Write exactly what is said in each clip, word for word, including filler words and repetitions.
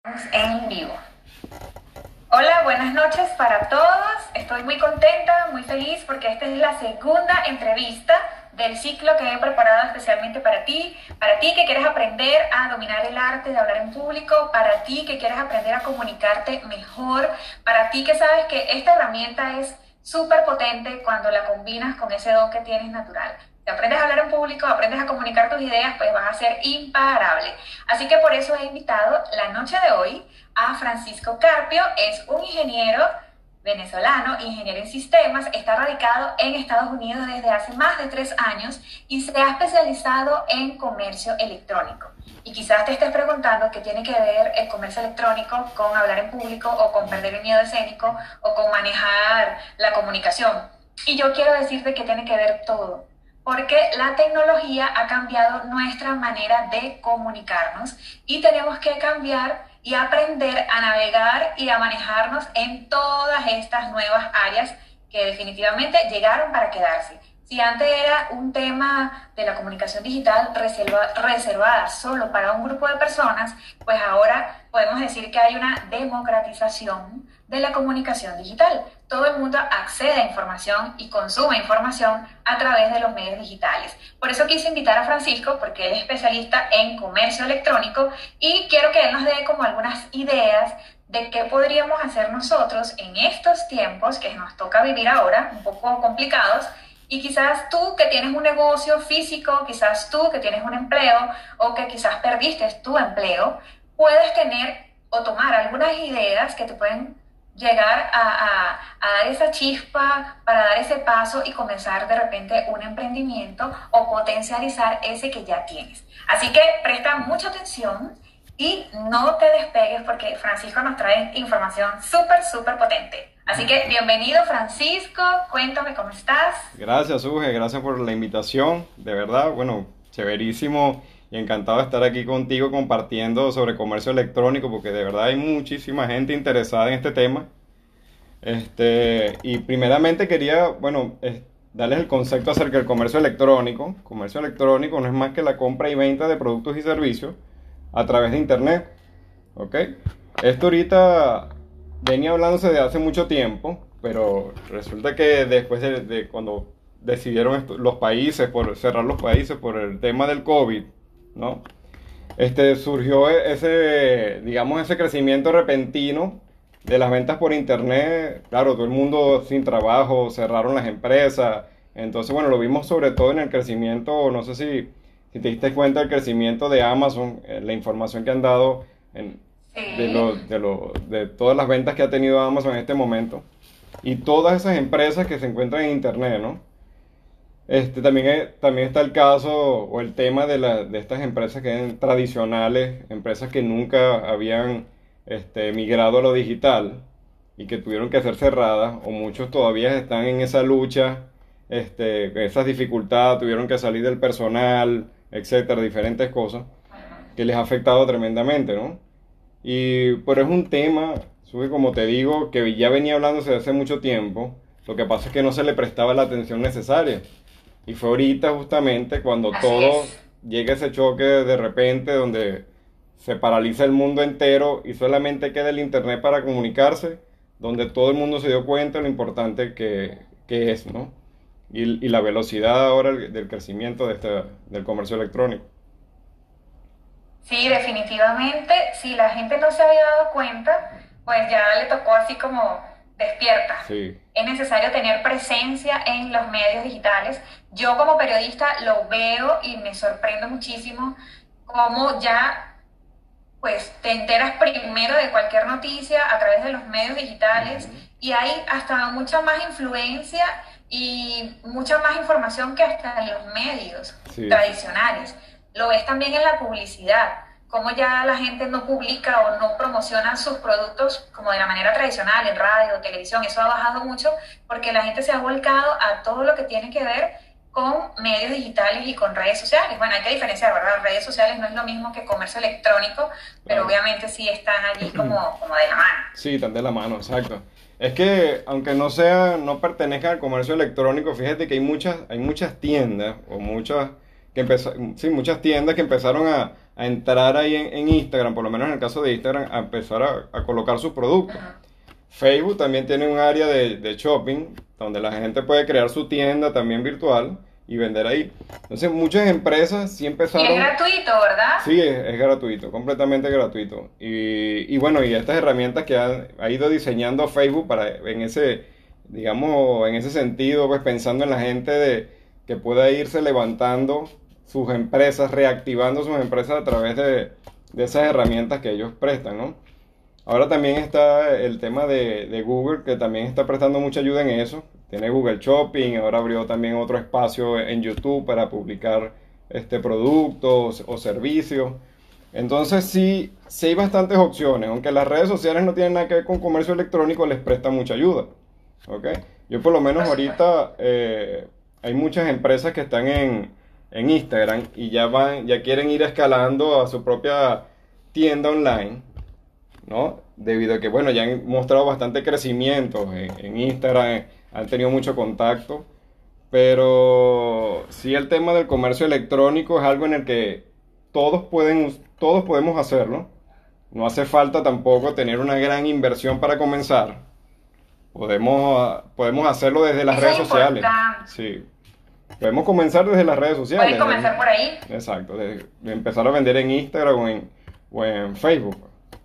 Estamos en vivo. Hola, buenas noches para todos. Estoy muy contenta, muy feliz porque esta es la segunda entrevista del ciclo que he preparado especialmente para ti, para ti que quieres aprender a dominar el arte de hablar en público, para ti que quieres aprender a comunicarte mejor, para ti que sabes que esta herramienta es súper potente cuando la combinas con ese don que tienes natural. Si aprendes a hablar en público, aprendes a comunicar tus ideas, pues vas a ser imparable. Así que por eso he invitado la noche de hoy a Francisco Carpio. Es un ingeniero venezolano, ingeniero en sistemas, está radicado en Estados Unidos desde hace más de tres años y se ha especializado en comercio electrónico. Y quizás te estés preguntando qué tiene que ver el comercio electrónico con hablar en público o con perder el miedo escénico o con manejar la comunicación. Y yo quiero decirte que tiene que ver todo. Porque la tecnología ha cambiado nuestra manera de comunicarnos y tenemos que cambiar y aprender a navegar y a manejarnos en todas estas nuevas áreas que definitivamente llegaron para quedarse. Si antes era un tema de la comunicación digital reserva, reservada solo para un grupo de personas, pues ahora podemos decir que hay una democratización de la comunicación digital. Todo el mundo accede a información y consume información a través de los medios digitales. Por eso quise invitar a Francisco, porque él es especialista en comercio electrónico y quiero que él nos dé como algunas ideas de qué podríamos hacer nosotros en estos tiempos que nos toca vivir ahora, un poco complicados. Y quizás tú que tienes un negocio físico, quizás tú que tienes un empleo o que quizás perdiste tu empleo, puedes tener o tomar algunas ideas que te pueden llegar a, a, a dar esa chispa para dar ese paso y comenzar de repente un emprendimiento o potencializar ese que ya tienes. Así que presta mucha atención y no te despegues porque Francisco nos trae información súper, súper potente. Así que bienvenido, Francisco, cuéntame cómo estás. Gracias, Uge, gracias por la invitación, de verdad, bueno, chéverísimo y encantado de estar aquí contigo compartiendo sobre comercio electrónico porque de verdad hay muchísima gente interesada en este tema. Este, y primeramente quería, bueno, eh, darles el concepto acerca del comercio electrónico. Comercio electrónico no es más que la compra y venta de productos y servicios a través de internet, ¿ok? Esto ahorita venía hablándose de hace mucho tiempo, pero resulta que después de, de cuando decidieron esto, los países por cerrar los países por el tema del COVID, ¿no? Este surgió ese, digamos, ese crecimiento repentino de las ventas por internet. Claro, todo el mundo sin trabajo, cerraron las empresas. Entonces, bueno, lo vimos sobre todo en el crecimiento, no sé si, si te diste cuenta del crecimiento de Amazon, eh, la información que han dado en, de, lo, de, lo, de todas las ventas que ha tenido Amazon en este momento y todas esas empresas que se encuentran en internet, ¿no? Este, también, es- también está el caso o el tema de, la, de estas empresas que eran tradicionales, empresas que nunca habían este, migrado a lo digital y que tuvieron que ser cerradas, o muchos todavía están en esa lucha, este, con esas dificultades, tuvieron que salir del personal, etcétera, diferentes cosas que les ha afectado tremendamente, ¿no? Y pero es un tema, Sube, como te digo, que ya venía hablándose de hace mucho tiempo. Lo que pasa es que no se le prestaba la atención necesaria. Y fue ahorita justamente cuando Así todo es. llega ese choque de repente donde se paraliza el mundo entero y solamente queda el internet para comunicarse, donde todo el mundo se dio cuenta de lo importante que, que es, ¿no? Y, y la velocidad ahora del crecimiento de este, del comercio electrónico. Sí, definitivamente, si la gente no se había dado cuenta, pues ya le tocó así como despierta. Sí, Es necesario tener presencia en los medios digitales. Yo como periodista lo veo y me sorprendo muchísimo cómo ya pues te enteras primero de cualquier noticia a través de los medios digitales ujú, y hay hasta mucha más influencia y mucha más información que hasta en los medios sí. tradicionales. Lo ves también en la publicidad, cómo ya la gente no publica o no promociona sus productos como de la manera tradicional, en radio, televisión. Eso ha bajado mucho porque la gente se ha volcado a todo lo que tiene que ver con medios digitales y con redes sociales. Bueno, hay que diferenciar, ¿verdad? Redes sociales no es lo mismo que comercio electrónico, pero Claro. obviamente sí están allí como, como de la mano. Sí, tan de la mano, exacto. Es que aunque no sea, no pertenezca al comercio electrónico, fíjate que hay muchas, hay muchas tiendas o muchas que empezó, sí, muchas tiendas que empezaron a, a entrar ahí en, en Instagram, por lo menos en el caso de Instagram, a empezar a, a colocar sus productos. Ajá. Facebook también tiene un área de, de shopping, donde la gente puede crear su tienda también virtual y vender ahí. Entonces muchas empresas sí Y es empezaron... gratuito, ¿verdad? Sí, es, es gratuito, completamente gratuito. Y, y bueno, y estas herramientas que ha, ha ido diseñando Facebook para en ese, digamos, en ese sentido, pues pensando en la gente de que pueda irse levantando sus empresas, reactivando sus empresas a través de, de esas herramientas que ellos prestan, ¿no? Ahora también está el tema de, de Google, que también está prestando mucha ayuda en eso. Tiene Google Shopping, ahora abrió también otro espacio en YouTube para publicar este, productos o servicios. Entonces sí, sí hay bastantes opciones, aunque las redes sociales no tienen nada que ver con comercio electrónico, les presta mucha ayuda. ¿Ok? Yo por lo menos ahorita eh, hay muchas empresas que están en, en Instagram y ya van, ya quieren ir escalando a su propia tienda online, ¿no? Debido a que, bueno, ya han mostrado bastante crecimiento en, en Instagram, eh, han tenido mucho contacto, pero sí el tema del comercio electrónico es algo en el que todos pueden, todos podemos hacerlo. No hace falta tampoco tener una gran inversión para comenzar. Podemos, ah, podemos hacerlo desde las Eso redes es sociales. importante. Sí. Podemos comenzar desde las redes Puedes sociales. comenzar ¿no? por ahí. Exacto, de, de empezar a vender en Instagram o en, o en Facebook.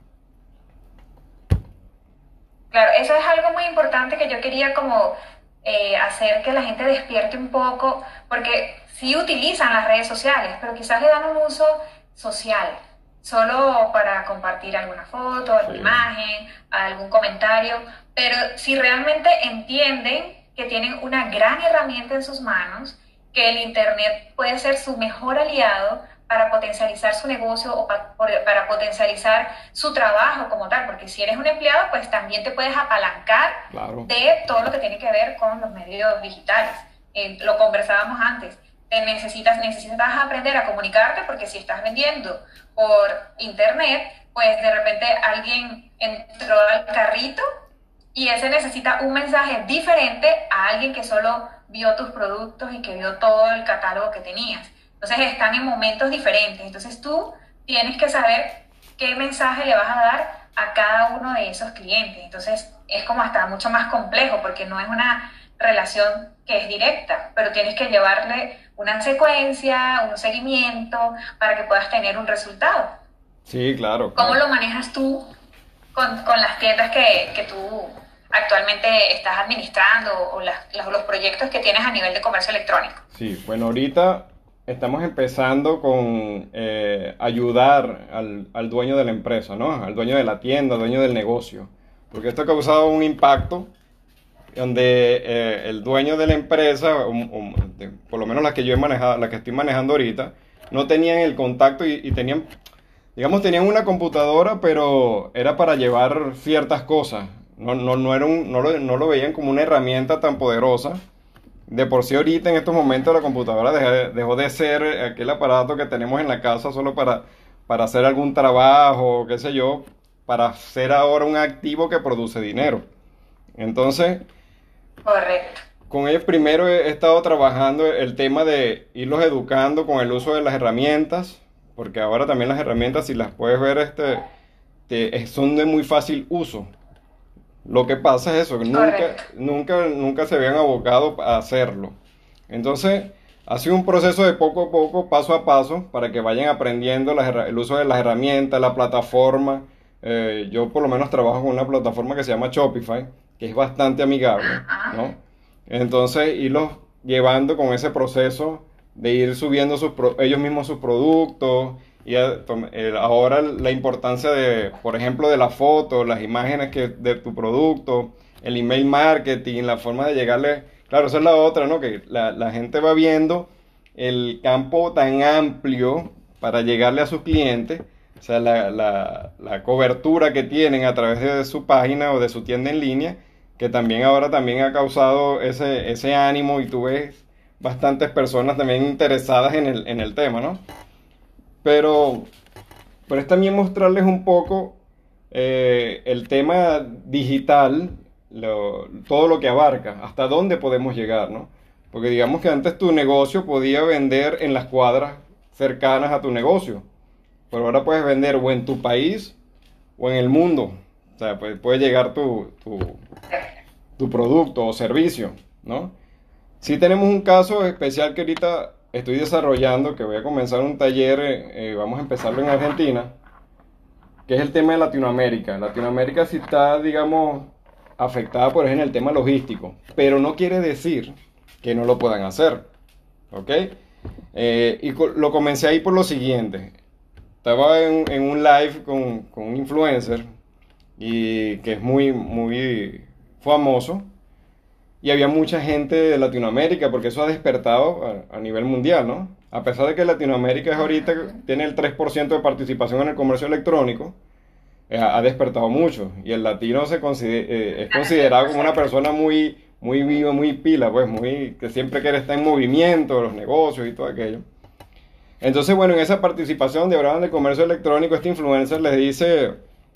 Claro, eso es algo muy importante que yo quería como eh, hacer que la gente despierte un poco, porque sí utilizan las redes sociales, pero quizás le dan un uso social, solo para compartir alguna foto, alguna Sí. imagen, algún comentario, pero si realmente entienden que tienen una gran herramienta en sus manos, que el Internet puede ser su mejor aliado para potencializar su negocio o pa- por- para potencializar su trabajo como tal, porque si eres un empleado, pues también te puedes apalancar Claro. de todo lo que tiene que ver con los medios digitales. Eh, lo conversábamos antes. Te necesitas, necesitas aprender a comunicarte porque si estás vendiendo por internet, pues de repente alguien entró al carrito y ese necesita un mensaje diferente a alguien que solo vio tus productos y que vio todo el catálogo que tenías. Entonces están en momentos diferentes. Entonces tú tienes que saber qué mensaje le vas a dar a cada uno de esos clientes. Entonces es como hasta mucho más complejo porque no es una relación que es directa, pero tienes que llevarle una secuencia, un seguimiento para que puedas tener un resultado. Sí, claro, ¿Cómo claro. lo manejas tú con, con las tiendas que, que tú actualmente estás administrando o las, las- los proyectos que tienes a nivel de comercio electrónico? Sí, bueno, ahorita estamos empezando con eh, ayudar al, al dueño de la empresa, ¿no? Al dueño de la tienda, al dueño del negocio. Porque esto ha causado un impacto donde eh, el dueño de la empresa, um, um, de- por lo menos la que yo he manejado, la que estoy manejando ahorita, no tenían el contacto y, y tenían, digamos, tenían una computadora, pero era para llevar ciertas cosas. No, no, no era un- no lo, no lo veían como una herramienta tan poderosa. De por sí ahorita en estos momentos la computadora deja- dejó de ser aquel aparato que tenemos en la casa solo para, para hacer algún trabajo, qué sé yo, para ser ahora un activo que produce dinero. Entonces, Correcto. con ellos primero he, he estado trabajando el tema de irlos educando con el uso de las herramientas, porque ahora también las herramientas, si las puedes ver, este, te- son de muy fácil uso. Lo que pasa es eso, que nunca, Correcto. nunca, nunca se habían abocado a hacerlo. Entonces, ha sido un proceso de poco a poco, paso a paso, para que vayan aprendiendo las herra- el uso de las herramientas, la plataforma. Eh, yo por lo menos trabajo con una plataforma que se llama Shopify, que es bastante amigable, Ah, ¿no? Entonces, irlos llevando con ese proceso de ir subiendo sus pro- ellos mismos sus productos y a- tom- el- ahora la importancia de, por ejemplo, de la foto, las imágenes que, de tu producto, el email marketing, la forma de llegarle, claro, esa es la otra, ¿no? Que la, la gente va viendo el campo tan amplio para llegarle a sus clientes, o sea, la, la, la cobertura que tienen a través de su página o de su tienda en línea, que también ahora también ha causado ese, ese ánimo y tú ves bastantes personas también interesadas en el, en el tema, ¿no? Pero, pero es también mostrarles un poco eh, el tema digital, lo- todo lo que abarca, hasta dónde podemos llegar, ¿no? Porque digamos que antes tu negocio podía vender en las cuadras cercanas a tu negocio, pero ahora puedes vender o en tu país o en el mundo. O sea, pues, puede llegar tu, tu, tu producto o servicio, ¿no? Sí tenemos un caso especial que ahorita estoy desarrollando, que voy a comenzar un taller, eh, eh, vamos a empezarlo en Argentina, que es el tema de Latinoamérica. Latinoamérica sí está, digamos, afectada por ejemplo en el tema logístico, pero no quiere decir que no lo puedan hacer, ¿ok? Eh, y co- lo comencé ahí por lo siguiente. Estaba en, en un live con, con un influencer y que es muy, muy famoso. Y había mucha gente de Latinoamérica, porque eso ha despertado a, a nivel mundial, ¿no? A pesar de que Latinoamérica es ahorita, tiene el tres por ciento de participación en el comercio electrónico, eh, ha despertado mucho. Y el latino se consider- eh, es considerado como una persona muy, muy viva, muy pila, pues, muy, que siempre quiere estar en movimiento, los negocios y todo aquello. Entonces, bueno, en esa participación donde hablaban de comercio electrónico, este influencer les dice,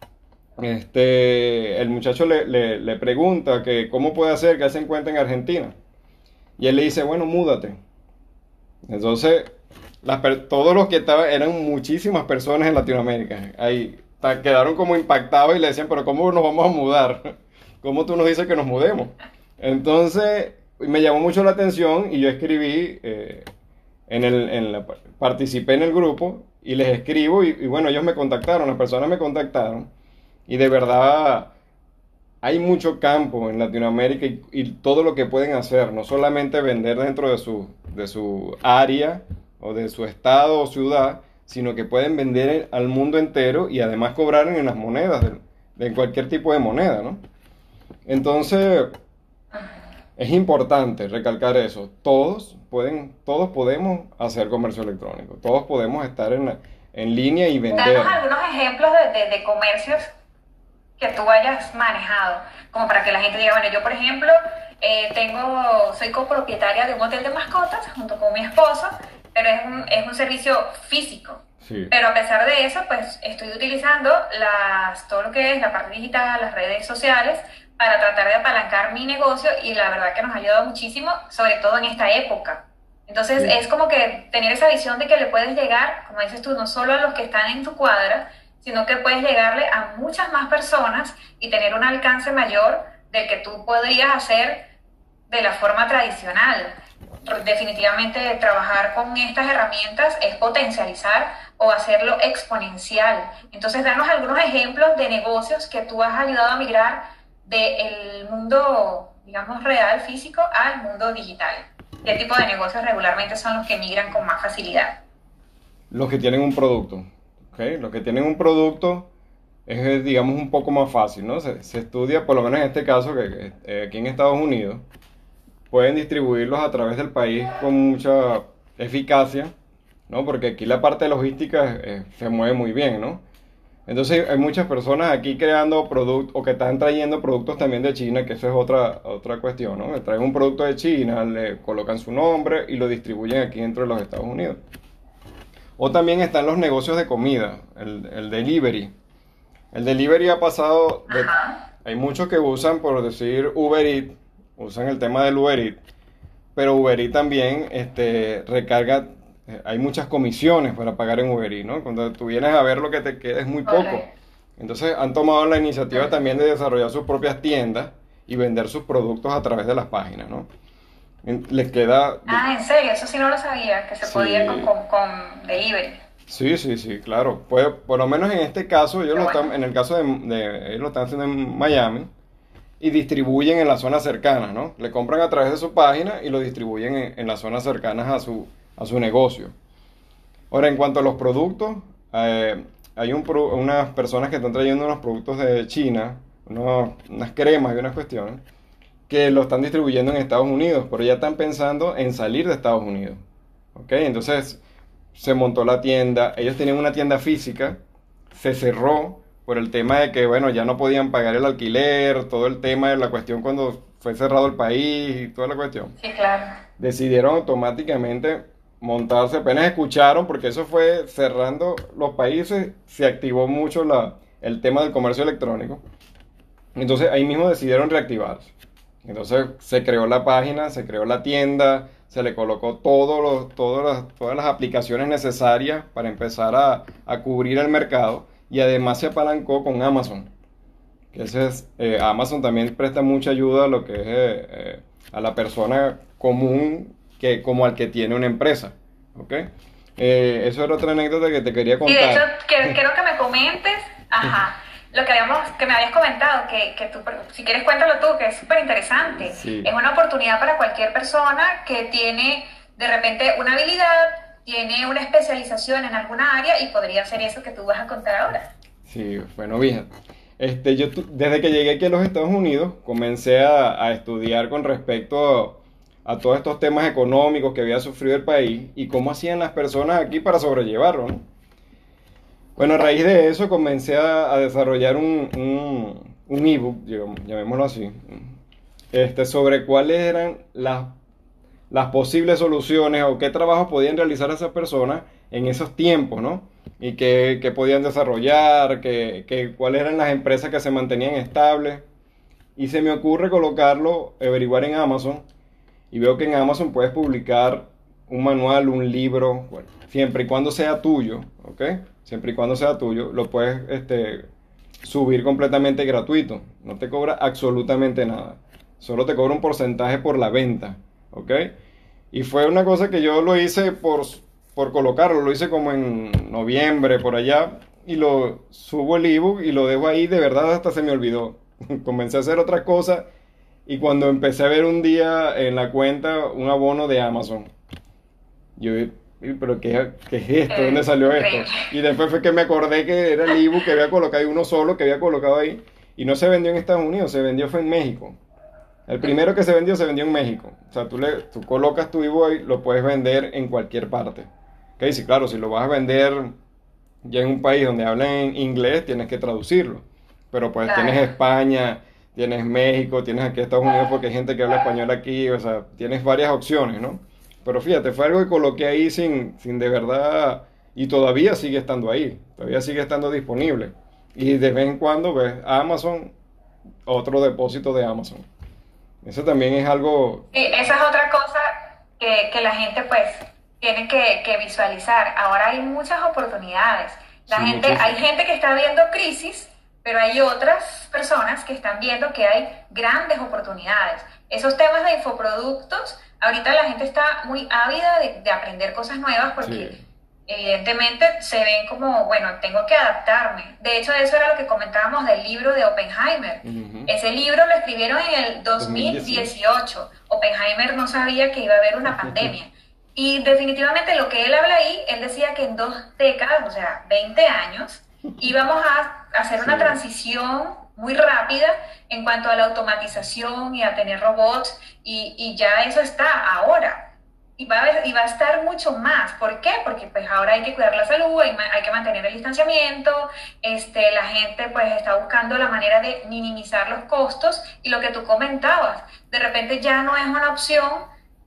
este, el muchacho le, le, le pregunta que cómo puede hacer que él se encuentre en Argentina. Y él le dice, bueno, múdate. Entonces, las per- todos los que estaban, eran muchísimas personas en Latinoamérica. Ahí ta- quedaron como impactados y le decían, pero ¿cómo nos vamos a mudar? ¿Cómo tú nos dices que nos mudemos? Entonces, me llamó mucho la atención y yo escribí, eh, en el, en la, participé en el grupo y les escribo y, y bueno, ellos me contactaron, las personas me contactaron y de verdad hay mucho campo en Latinoamérica y, y todo lo que pueden hacer, no solamente vender dentro de su, de su área o de su estado o ciudad, sino que pueden vender en- al mundo entero y además cobrar en las monedas, de, de cualquier tipo de moneda, ¿no? Entonces, es importante recalcar eso. Todos pueden, todos podemos hacer comercio electrónico, todos podemos estar en, la- en línea y vender. Danos algunos ejemplos de, de, de comercios que tú hayas manejado, como para que la gente diga, bueno, yo por ejemplo, eh, tengo, soy copropietaria de un hotel de mascotas junto con mi esposo, pero es un, es un servicio físico. Sí, Pero a pesar de eso, pues estoy utilizando las, todo lo que es la parte digital, las redes sociales, para tratar de apalancar mi negocio y la verdad que nos ha ayudado muchísimo, sobre todo en esta época. Entonces sí. es como que tener esa visión de que le puedes llegar, como dices tú, no solo a los que están en tu cuadra, sino que puedes llegarle a muchas más personas y tener un alcance mayor del que tú podrías hacer de la forma tradicional. Definitivamente trabajar con estas herramientas es potencializar o hacerlo exponencial. Entonces, danos algunos ejemplos de negocios que tú has ayudado a migrar del mundo, digamos, real, físico, al mundo digital. ¿Qué tipo de negocios regularmente son los que migran con más facilidad? Los que tienen un producto, ¿ok? Los que tienen un producto es, digamos, un poco más fácil, ¿no? Se, se estudia, por lo menos en este caso, que, que, eh, aquí en Estados Unidos, pueden distribuirlos a través del país con mucha eficacia, ¿no? Porque aquí la parte logística eh, se mueve muy bien, ¿no? Entonces hay muchas personas aquí creando productos o que están trayendo productos también de China, que eso es otra, otra cuestión, ¿no? Que traen un producto de China, le colocan su nombre y lo distribuyen aquí dentro de los Estados Unidos. O también están los negocios de comida, el, el delivery. El delivery ha pasado de... Ajá. Hay muchos que usan, por decir, Uber Eats, usan el tema del Uber Eats, pero Uber Eats también este, recarga, eh, hay muchas comisiones para pagar en Uber Eats, ¿no? Cuando tú vienes a ver lo que te queda es muy poco. Correcto. Entonces han tomado la iniciativa también de desarrollar sus propias tiendas y vender sus productos a través de las páginas, ¿no? En- Les queda... Ah, ¿en serio? Eso sí no lo sabía, que se podía con, Sí, con, con delivery. sí, sí, sí, claro. Pues, por lo menos en este caso, ellos Qué lo bueno. están, en el caso de, de- ellos lo están haciendo en Miami y distribuyen en las zonas cercanas, ¿no? Le compran a través de su página y lo distribuyen en, en las zonas cercanas a su, a su negocio. Ahora, en cuanto a los productos, eh, hay un pro- unas personas que están trayendo unos productos de China, unos- unas cremas y unas cuestiones, que lo están distribuyendo en Estados Unidos, pero ya están pensando en salir de Estados Unidos. ¿Ok? Entonces se montó la tienda, ellos tenían una tienda física, se cerró por el tema de que, bueno, ya no podían pagar el alquiler, todo el tema de la cuestión cuando fue cerrado el país y toda la cuestión. Sí, claro. Decidieron automáticamente montarse, apenas escucharon, porque eso fue cerrando los países, se activó mucho la, el tema del comercio electrónico. Entonces ahí mismo decidieron reactivarse. Entonces se creó la página, se creó la tienda, se le colocó todos los, todos las, todas las aplicaciones necesarias para empezar a, a cubrir el mercado y además se apalancó con Amazon. Que ese es, eh, Amazon también presta mucha ayuda a lo que es eh, eh, a la persona común que, como al que tiene una empresa. ¿Ok? Eh, eso era otra anécdota que te quería Y de hecho, contar. quiero, quiero que me comentes, ajá, lo que habíamos, que me habías comentado, que, que tú, si quieres cuéntalo tú, que es súper interesante. Sí, Es una oportunidad para cualquier persona que tiene de repente una habilidad, tiene una especialización en alguna área y podría ser eso que tú vas a contar ahora. sí, bueno, bien. Este, yo tu- desde que llegué aquí a los Estados Unidos comencé a, a estudiar con respecto a, a todos estos temas económicos que había sufrido el país y cómo hacían las personas aquí para sobrellevarlo, ¿no? Bueno, a raíz de eso comencé a, a desarrollar un, un, un ebook, digamos, llamémoslo así, este, sobre cuáles eran las, las posibles soluciones o qué trabajos podían realizar esas personas en esos tiempos, ¿no? Y qué, qué podían desarrollar, qué, qué- cuáles eran las empresas que se mantenían estables. Y se me ocurre colocarlo, averiguar en Amazon, y veo que en Amazon puedes publicar un manual, un libro, bueno, siempre y cuando sea tuyo, ¿ok? Siempre y cuando sea tuyo, lo puedes este, subir completamente gratuito. No te cobra absolutamente nada. Solo te cobra un porcentaje por la venta, ¿ok? Y fue una cosa que yo lo hice por, por colocarlo, lo hice como en noviembre, por allá, y lo subo el ebook y lo dejo ahí, de verdad hasta se me olvidó. Comencé a hacer otras cosas y cuando empecé a ver un día en la cuenta un abono de Amazon, yo, "Y, pero qué, ¿qué es esto? ¿De dónde Eh, salió esto?" increíble. Y después fue que me acordé que era el ebook que había colocado, y uno solo que había colocado ahí, y no se vendió en Estados Unidos, se vendió fue en México. El primero que se vendió, se vendió en México. O sea, tú, le, tú colocas tu ebook ahí, lo puedes vender en cualquier parte. Ok, sí, claro, si lo vas a vender ya en un país donde hablan inglés, tienes que traducirlo. Pero pues tienes Claro. España, tienes México, tienes aquí Estados Unidos porque hay gente que habla español aquí, o sea, tienes varias opciones, ¿no? Pero fíjate, fue algo que coloqué ahí sin, sin de verdad, y todavía sigue estando ahí, todavía sigue estando disponible. Y de vez en cuando ves Amazon, otro depósito de Amazon. Eso también es algo, Sí, esa es otra cosa que, que la gente pues tiene que, que visualizar. Ahora hay muchas oportunidades. La sí, gente, hay muchísimo. gente que está viendo crisis, pero hay otras personas que están viendo que hay grandes oportunidades. Esos temas de infoproductos, ahorita la gente está muy ávida de, de aprender cosas nuevas porque Sí. evidentemente se ven como, bueno, tengo que adaptarme. De hecho, eso era lo que comentábamos del libro de Oppenheimer. Ujú. Ese libro lo escribieron en el dos mil dieciocho. dos mil dieciocho. Oppenheimer no sabía que iba a haber una pandemia. Y definitivamente lo que él habla ahí, él decía que en dos décadas, o sea, veinte años, íbamos a hacer una Sí, transición muy rápida en cuanto a la automatización y a tener robots, y, y ya eso está ahora. Y va, a, haber- y va a estar mucho más. ¿Por qué? Porque pues ahora hay que cuidar la salud, hay, ma- hay que mantener el distanciamiento, este, la gente pues está buscando la manera de minimizar los costos y lo que tú comentabas, de repente ya no es una opción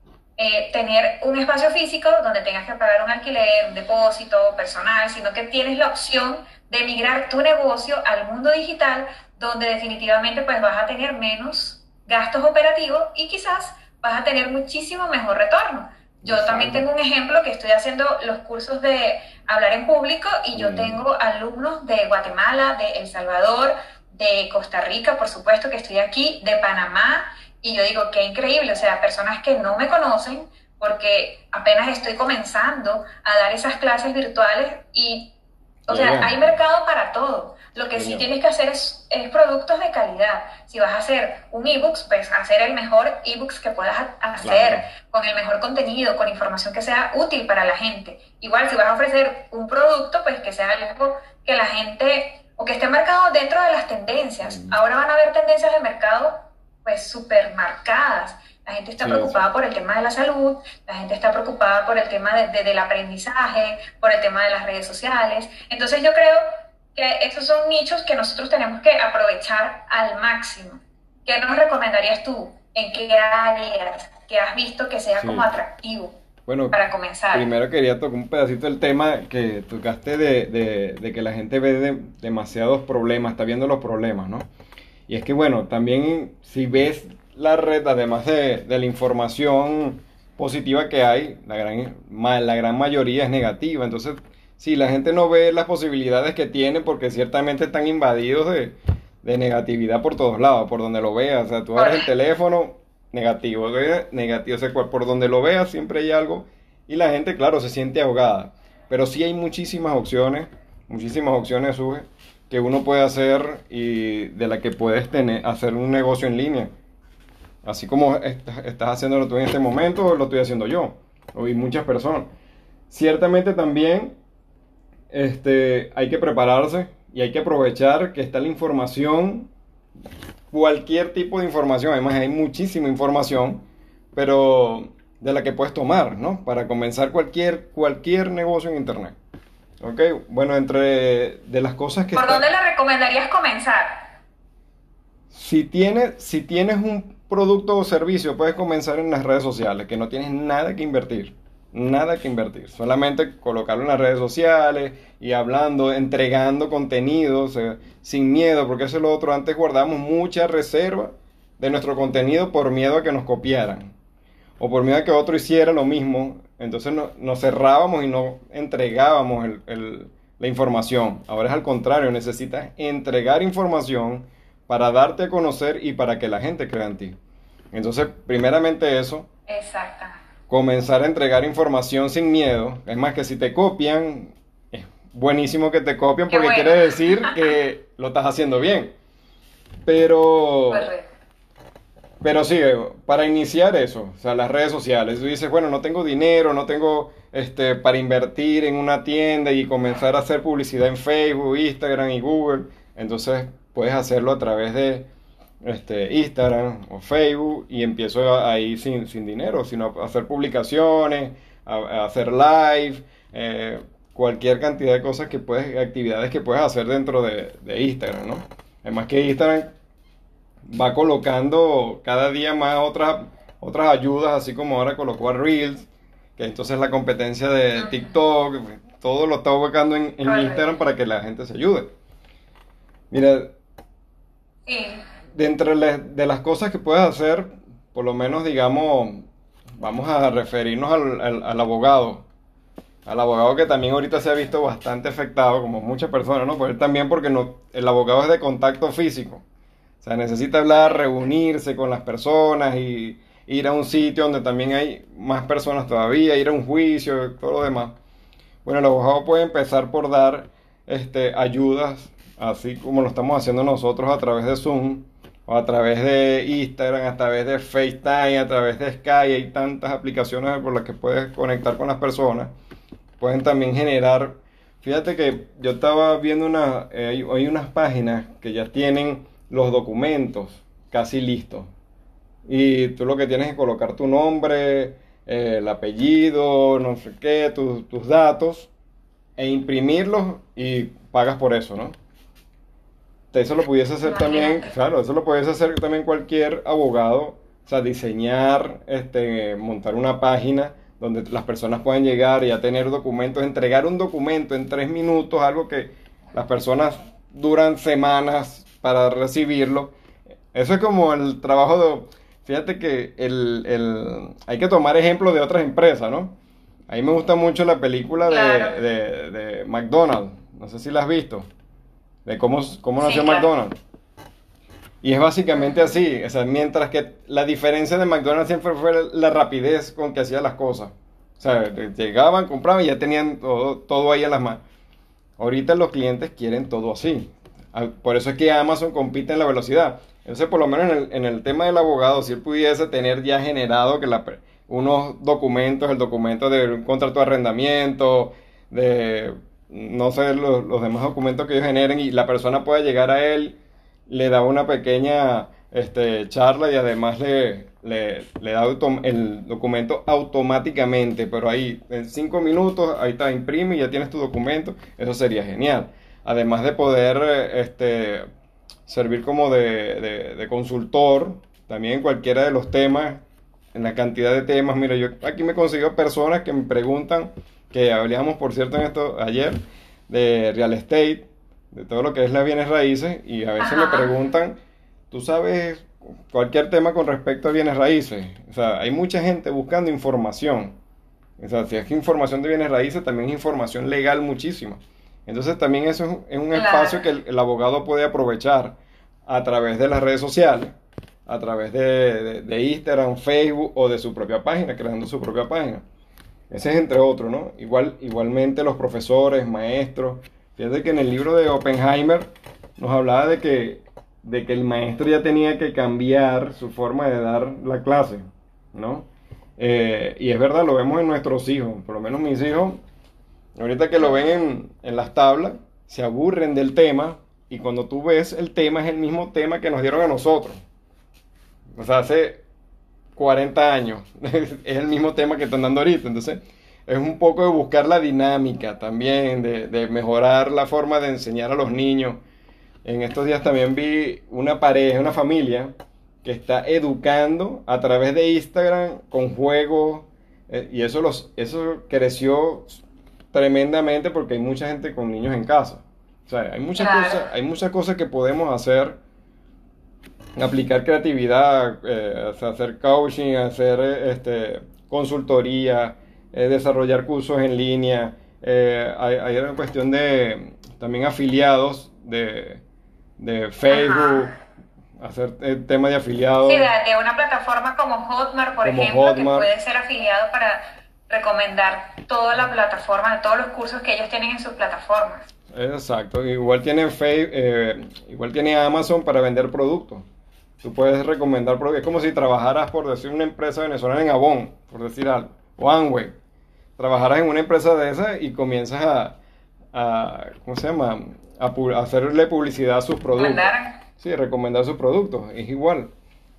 eh, tener un espacio físico donde tengas que pagar un alquiler, un depósito personal, sino que tienes la opción de migrar tu negocio al mundo digital, donde definitivamente pues vas a tener menos gastos operativos y quizás vas a tener muchísimo mejor retorno. Yo también exacto. tengo un ejemplo que estoy haciendo los cursos de hablar en público y yo Mm, tengo alumnos de Guatemala, de El Salvador, de Costa Rica, por supuesto que estoy aquí, de Panamá, y yo digo, qué increíble, o sea, personas que no me conocen porque apenas estoy comenzando a dar esas clases virtuales y, o qué sea, hay bien, mercado para todo. Lo que sí coño. tienes que hacer es, es productos de calidad. Si vas a hacer un ebook, pues hacer el mejor ebook que puedas hacer, Claro, con el mejor contenido, con información que sea útil para la gente. Igual, si vas a ofrecer un producto, pues que sea algo que la gente, o que esté marcado dentro de las tendencias. mm, Ahora van a haber tendencias de mercado pues súper marcadas. La gente está sí, sí, preocupada por el tema de la salud, la gente está preocupada por el tema de, de, del aprendizaje, por el tema de las redes sociales. Entonces yo creo que estos son nichos que nosotros tenemos que aprovechar al máximo. ¿Qué nos recomendarías tú? ¿En qué áreas que has visto que sea como sí. atractivo Bueno, para comenzar? primero quería tocar un pedacito del tema que tocaste de, de, de que la gente ve de- demasiados problemas, está viendo los problemas, ¿no? Y es que, bueno, también si ves la red, además de, de la información positiva que hay, la gran, ma- la gran mayoría es negativa. Entonces, si la gente no ve las posibilidades que tiene, porque ciertamente están invadidos de, de negatividad por todos lados, por donde lo veas. O sea, tú abres el Correcto. teléfono, negativo, ve- negativo, o sea, cual- por donde lo veas siempre hay algo. Y la gente, claro, se siente ahogada. Pero sí hay muchísimas opciones, muchísimas opciones, Suge, que uno puede hacer y de la que puedes tener, hacer un negocio en línea. Así como est- estás haciéndolo tú en este momento, lo estoy haciendo yo, o y muchas personas. Ciertamente también este, hay que prepararse y hay que aprovechar que está la información, cualquier tipo de información, además hay muchísima información, pero de la que puedes tomar, ¿no? Para comenzar cualquier, cualquier negocio en Internet. ¿Ok? Bueno, entre de las cosas que ¿Por está... dónde le recomendarías comenzar? Si tienes, si tienes un producto o servicio, puedes comenzar en las redes sociales, que no tienes nada que invertir. Nada que invertir. Solamente colocarlo en las redes sociales y hablando, entregando contenido, o sea, sin miedo, porque eso es lo otro. Antes guardábamos mucha reserva de nuestro contenido por miedo a que nos copiaran o por miedo a que otro hiciera lo mismo. Entonces no- nos cerrábamos y no entregábamos el- el- la información. Ahora es al contrario, necesitas entregar información para darte a conocer y para que la gente crea en ti. Entonces, primeramente eso, Exactamente. comenzar a entregar información sin miedo. Es más, que si te copian, es buenísimo que te copien Qué porque bueno. quiere decir que lo estás haciendo bien. Pero Correcto. pero sí, eh, para iniciar eso, o sea, las redes sociales, tú dices, bueno, no tengo dinero, no tengo este para invertir en una tienda y comenzar a hacer publicidad en Facebook, Instagram y Google, entonces puedes hacerlo a través de este Instagram o Facebook y empiezo a- ahí sin, sin dinero, sino a hacer publicaciones, a, a hacer live, eh, cualquier cantidad de cosas que puedes, actividades que puedes hacer dentro de, de Instagram, ¿no? Además que Instagram va colocando cada día más otras, otras ayudas, así como ahora colocó a Reels, que entonces es la competencia de Ujú. TikTok, todo lo está ubicando en, en Correcto. Instagram para que la gente se ayude. Mira, Sí. de entre la- de las cosas que puedes hacer, por lo menos digamos, vamos a referirnos al, al- al abogado, al abogado que también ahorita se ha visto bastante afectado, como muchas personas, ¿no? Pues él también porque no, el abogado es de contacto físico. O sea, necesita hablar, reunirse con las personas y ir a un sitio donde también hay más personas todavía, ir a un juicio, todo lo demás. Bueno, el abogado puede empezar por dar este, ayudas, así como lo estamos haciendo nosotros a través de Zoom, o a través de Instagram, a través de FaceTime, a través de Skype. Hay tantas aplicaciones por las que puedes conectar con las personas. Pueden también generar, fíjate que yo estaba viendo una, eh, hay, hay unas páginas que ya tienen los documentos casi listos. Y tú lo que tienes es colocar tu nombre, eh, el apellido, no sé qué, tus, tus datos, e imprimirlos y pagas por eso, ¿no? Eso lo pudiese hacer también, Imagínate. claro, eso lo pudiese hacer también cualquier abogado, o sea, diseñar, este, montar una página donde las personas puedan llegar y a tener documentos, entregar un documento en tres minutos, algo que las personas duran semanas para recibirlo. Eso es como el trabajo de, fíjate que el, el- hay que tomar ejemplo de otras empresas, ¿no? A mí me gusta mucho la película Claro. de, de, de McDonald's, no sé si la has visto, de cómo, cómo Sí, nació claro. McDonald's. Y es básicamente Ujú. así, o sea, mientras que la diferencia de McDonald's siempre fue la rapidez con que hacía las cosas. O sea, llegaban, compraban y ya tenían todo, todo ahí en las manos. Ahorita los clientes quieren todo así. Ah, por eso es que Amazon compite en la velocidad. Entonces, por lo menos en el, en el tema del abogado, si él pudiese tener ya generado que la, per- unos documentos, el documento de un contrato de arrendamiento, de no sé, los, los demás documentos que ellos generen y la persona pueda llegar a él, le da una pequeña este, charla y además le, le, le da autom- el documento automáticamente, pero ahí en cinco minutos, ahí está, imprime y ya tienes tu documento, eso sería genial. Además de poder eh, este, servir como de, de- de consultor, también en cualquiera de los temas, en la cantidad de temas. Mira, yo aquí me consigo personas que me preguntan, que hablamos por cierto en esto ayer, de real estate, de todo lo que es las bienes raíces, y a veces me Ajá. preguntan, tú sabes cualquier tema con respecto a bienes raíces. O sea, hay mucha gente buscando información. O sea, si es que información de bienes raíces, también es información legal muchísima. Entonces también eso es un, es un espacio que el, el abogado puede aprovechar a través de las redes sociales, a través de, de, de Instagram, Facebook o de su propia página, creando su propia página. Ese es entre otros, ¿no? Igual, igualmente los profesores, maestros. Fíjate que en el libro de Oppenheimer nos hablaba de que, de que el maestro ya tenía que cambiar su forma de dar la clase, ¿no? Eh, y es verdad, lo vemos en nuestros hijos, por lo menos mis hijos, ahorita que lo ven en, en las tablas, se aburren del tema y cuando tú ves el tema es el mismo tema que nos dieron a nosotros. O sea, hace cuarenta años es el mismo tema que están dando ahorita. Entonces, es un poco de buscar la dinámica también, de, de mejorar la forma de enseñar a los niños. En estos días también vi una pareja, una familia que está educando a través de Instagram con juegos, eh, y eso, los, eso creció tremendamente porque hay mucha gente con niños en casa. O sea, hay muchas Claro. cosas, hay muchas cosas que podemos hacer, aplicar creatividad, eh, hacer coaching, hacer eh, este, consultoría, eh, desarrollar cursos en línea. Eh, hay, hay una cuestión de también afiliados de, de Facebook, Ajá. hacer el tema de afiliados. Sí, de, de una plataforma como Hotmart, por Como ejemplo, Hotmart. que puede ser afiliado para recomendar toda la plataforma, todos los cursos que ellos tienen en sus plataformas. Exacto, igual tiene Facebook, eh, igual tiene Amazon para vender productos. Tú puedes recomendar productos, es como si trabajaras, por decir, una empresa venezolana en Avon, por decir algo, o Amway. Trabajaras en una empresa de esas y comienzas a, a ¿cómo se llama? A, pu- a hacerle publicidad a sus productos. Mandar. Sí, recomendar sus productos, es igual.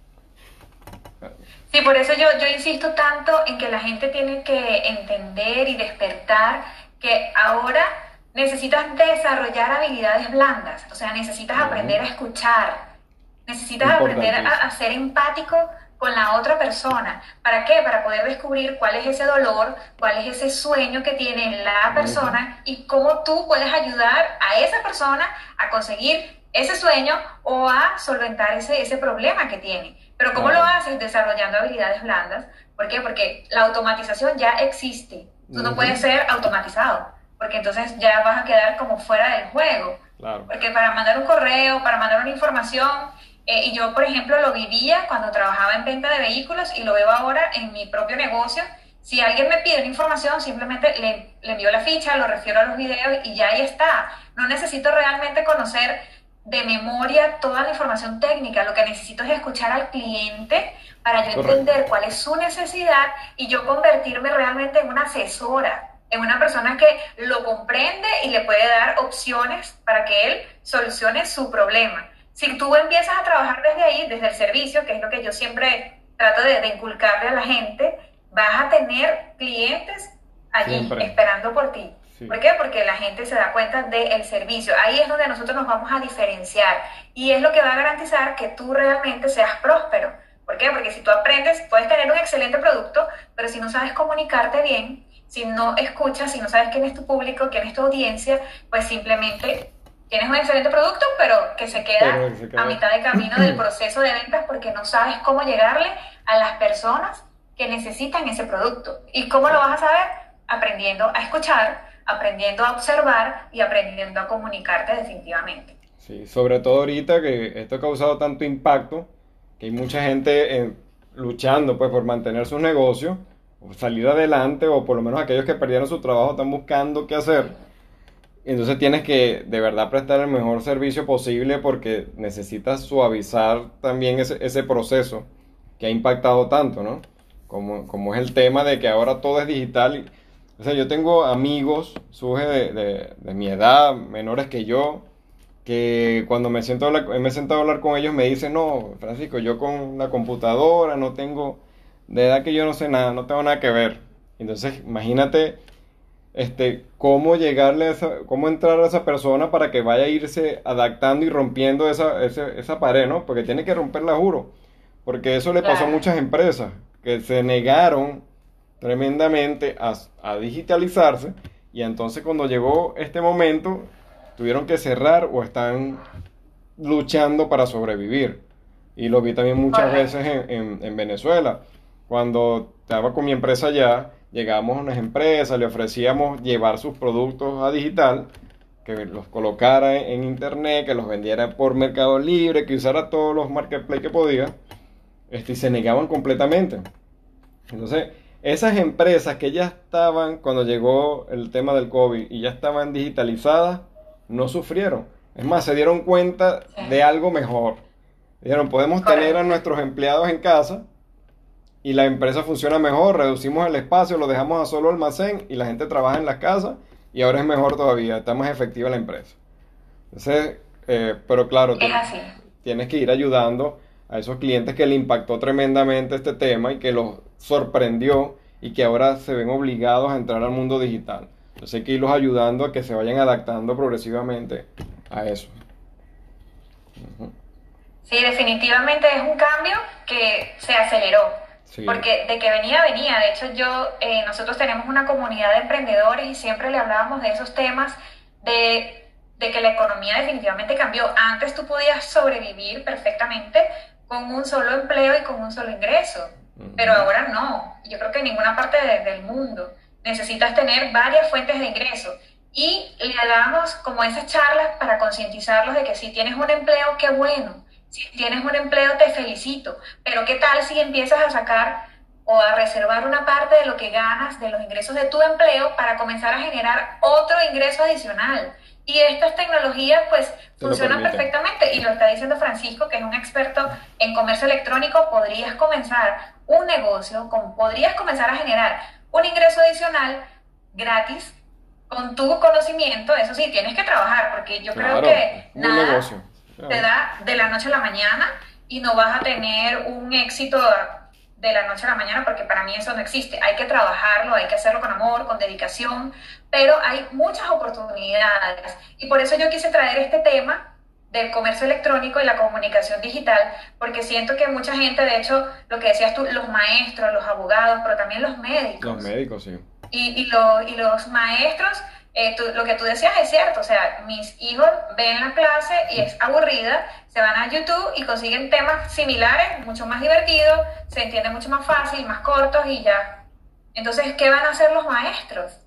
Sí, por eso yo, yo insisto tanto en que la gente tiene que entender y despertar que ahora necesitas desarrollar habilidades blandas, o sea, necesitas Ujú. aprender a escuchar, necesitas aprender a, a ser empático con la otra persona. ¿Para qué? Para poder descubrir cuál es ese dolor, cuál es ese sueño que tiene la persona y cómo tú puedes ayudar a esa persona a conseguir ese sueño o a solventar ese, ese problema que tiene. Pero ¿cómo Claro. lo haces? Desarrollando habilidades blandas. ¿Por qué? Porque la automatización ya existe. Tú no Ujú. puedes ser automatizado, porque entonces ya vas a quedar como fuera del juego. Claro. Porque para mandar un correo, para mandar una información, eh, y yo, por ejemplo, lo vivía cuando trabajaba en venta de vehículos y lo veo ahora en mi propio negocio. Si alguien me pide una información, simplemente le, le envío la ficha, lo refiero a los videos y ya ahí está. No necesito realmente conocer de memoria toda la información técnica. Lo que necesito es escuchar al cliente para yo Correcto. entender cuál es su necesidad y yo convertirme realmente en una asesora, en una persona que lo comprende y le puede dar opciones para que él solucione su problema. Si tú empiezas a trabajar desde ahí, desde el servicio, que es lo que yo siempre trato de, de inculcarle a la gente, vas a tener clientes allí Siempre. esperando por ti. Sí. ¿Por qué? Porque la gente se da cuenta del servicio. Ahí es donde nosotros nos vamos a diferenciar y es lo que va a garantizar que tú realmente seas próspero. ¿Por qué? Porque si tú aprendes, puedes tener un excelente producto, pero si no sabes comunicarte bien, si no escuchas, si no sabes quién es tu público, quién es tu audiencia, pues simplemente tienes un excelente producto, pero que se queda, Pero que se queda. a mitad de camino del proceso de ventas porque no sabes cómo llegarle a las personas que necesitan ese producto. ¿Y cómo lo vas a saber? Aprendiendo a escuchar, aprendiendo a observar y aprendiendo a comunicarte definitivamente. Sí, sobre todo ahorita que esto ha causado tanto impacto, que hay mucha gente eh, luchando pues por mantener sus negocios, o salir adelante, o por lo menos aquellos que perdieron su trabajo están buscando qué hacer. Entonces tienes que de verdad prestar el mejor servicio posible porque necesitas suavizar también ese, ese proceso que ha impactado tanto, ¿no? Como, como es el tema de que ahora todo es digital. y- O sea, yo tengo amigos, Suje, de, de, de mi edad, menores que yo, que cuando me siento a hablar- me he sentado a hablar con ellos me dicen, no, Francisco, yo con la computadora no tengo, de edad que yo no sé nada, no tengo nada que ver. Entonces, imagínate, este, cómo llegarle a esa, cómo entrar a esa persona para que vaya a irse adaptando y rompiendo esa, ese- esa pared, ¿no? Porque tiene que romperla, juro. Porque eso le pasó a Claro. muchas empresas que se negaron tremendamente a, a digitalizarse y entonces cuando llegó este momento tuvieron que cerrar o están luchando para sobrevivir. Y lo vi también muchas Correcto. veces en, en- en Venezuela. Cuando estaba con mi empresa allá, llegábamos a unas empresas, le ofrecíamos llevar sus productos a digital, que los colocara en, en internet, que los vendiera por Mercado Libre, que usara todos los marketplaces que podía, este, y se negaban completamente. Entonces, esas empresas que ya estaban, cuando llegó el tema del COVID y ya estaban digitalizadas, no sufrieron. Es más, se dieron cuenta Sí, de algo mejor. Dijeron, podemos tener a correcto. nuestros empleados en casa y la empresa funciona mejor, reducimos el espacio, lo dejamos a solo almacén y la gente trabaja en las casas y ahora es mejor todavía, está más efectiva la empresa. Entonces, eh, pero claro, Es ti- así. tienes que ir ayudando a esos clientes que le impactó tremendamente este tema y que los sorprendió y que ahora se ven obligados a entrar al mundo digital. Entonces hay que irlos ayudando a que se vayan adaptando progresivamente a eso. Ujú. Sí, definitivamente es un cambio que se aceleró, Sí, porque de que venía, venía. De hecho, yo, eh, nosotros tenemos una comunidad de emprendedores y siempre le hablábamos de esos temas, de, de que la economía definitivamente cambió. Antes tú podías sobrevivir perfectamente con un solo empleo y con un solo ingreso, pero ujú, ahora no. Yo creo que en ninguna parte de- del mundo necesitas tener varias fuentes de ingreso. Y le damos como esas charlas para concientizarlos de que si tienes un empleo, qué bueno. Si tienes un empleo, te felicito. Pero ¿qué tal si empiezas a sacar o a reservar una parte de lo que ganas de los ingresos de tu empleo para comenzar a generar otro ingreso adicional? Y estas tecnologías pues te lo funcionan permiten. perfectamente y lo está diciendo Francisco, que es un experto en comercio electrónico. Podrías comenzar un negocio, con, podrías comenzar a generar un ingreso adicional gratis con tu conocimiento. Eso sí, tienes que trabajar porque yo creo Claro, es que como un nada negocio. te Claro. da de la noche a la mañana y no vas a tener un éxito de la noche a la mañana, porque para mí eso no existe. Hay que trabajarlo, hay que hacerlo con amor, con dedicación, pero hay muchas oportunidades y por eso yo quise traer este tema del comercio electrónico y la comunicación digital, porque siento que mucha gente, de hecho, lo que decías tú, los maestros, los abogados, pero también los Los médicos, médicos, sí. y, y, lo, y los maestros, eh, tú, lo que tú decías es cierto. O sea, mis hijos ven la clase y es aburrida, se van a YouTube y consiguen temas similares, mucho más divertidos, se entiende mucho más fácil, más cortos y ya. Entonces, ¿qué van a hacer los maestros?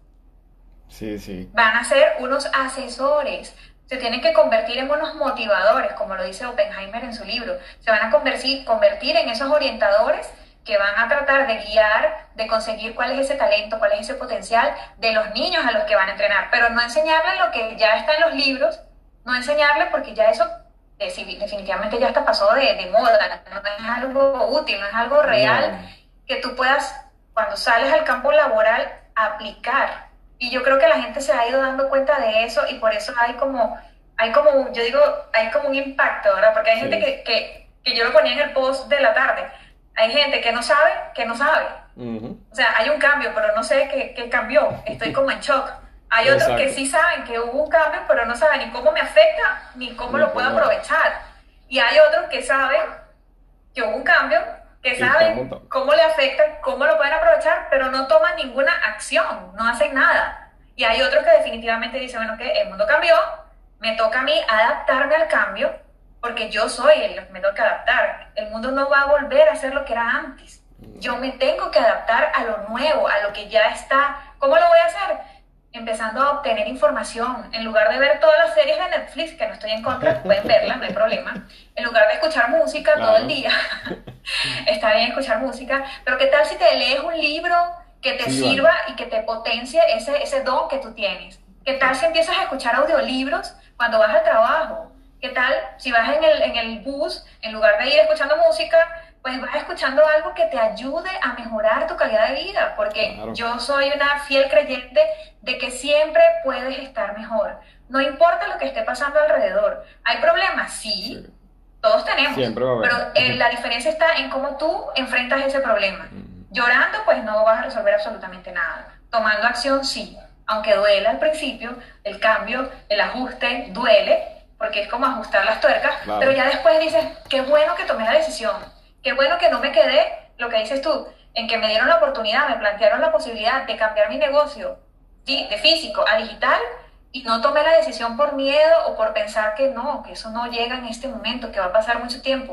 Sí, sí. Van a ser unos asesores, se tienen que convertir en unos motivadores, como lo dice Oppenheimer en su libro. Se van a convertir, convertir en esos orientadores que van a tratar de guiar, de conseguir cuál es ese talento, cuál es ese potencial de los niños a los que van a entrenar, pero no enseñarles lo que ya está en los libros, no enseñarles porque ya eso eh, definitivamente ya está pasó de, de moda, no es algo útil, no es algo real No. que tú puedas, cuando sales al campo laboral, aplicar. Y yo creo que la gente se ha ido dando cuenta de eso y por eso hay como, hay como, yo digo, hay como un impacto, ¿verdad? Porque hay gente Sí. que, que, que yo lo ponía en el post de la tarde. Hay gente que no sabe, que no sabe. Ujú. O sea, hay un cambio, pero no sé qué, qué cambió. Estoy como en shock. Hay otros que Exacto. sí saben que hubo un cambio, pero no saben ni cómo me afecta, ni cómo Ni lo puedo cómo. aprovechar. Y hay otros que saben que hubo un cambio, que Y están saben montados. cómo le afecta, cómo lo pueden aprovechar, pero no toman ninguna acción, no hacen nada. Y hay otros que definitivamente dicen, bueno, que el mundo cambió, me toca a mí adaptarme al cambio, porque yo soy el que me toca adaptar. El mundo no va a volver a ser lo que era antes. Yo me tengo que adaptar a lo nuevo, a lo que ya está. ¿Cómo lo voy a hacer? Empezando a obtener información. En lugar de ver todas las series de Netflix, que no estoy en contra, pueden verlas, no hay problema. En lugar de escuchar música todo el Claro. día, está bien escuchar música, pero ¿qué tal si te lees un libro que te Sí, sirva vale. y que te potencie ese, ese don que tú tienes? ¿Qué tal si empiezas a escuchar audiolibros cuando vas al trabajo? ¿Qué tal si vas en el, en el bus, en lugar de ir escuchando música, pues vas escuchando algo que te ayude a mejorar tu calidad de vida? Porque Claro. yo soy una fiel creyente de que siempre puedes estar mejor. No importa lo que esté pasando alrededor. ¿Hay problemas? Sí, Sí. todos tenemos, Siempre va a haber. pero eh, la diferencia está en cómo tú enfrentas ese problema. Ujú. Llorando, pues no vas a resolver absolutamente nada. Tomando acción, sí. Aunque duela al principio, el cambio, el ajuste, duele, porque es como ajustar las tuercas, Claro. pero ya después dices, qué bueno que tomé la decisión, qué bueno que no me quedé, lo que dices tú, en que me dieron la oportunidad, me plantearon la posibilidad de cambiar mi negocio, sí, de físico a digital, y no tomé la decisión por miedo o por pensar que no, que eso no llega en este momento, que va a pasar mucho tiempo.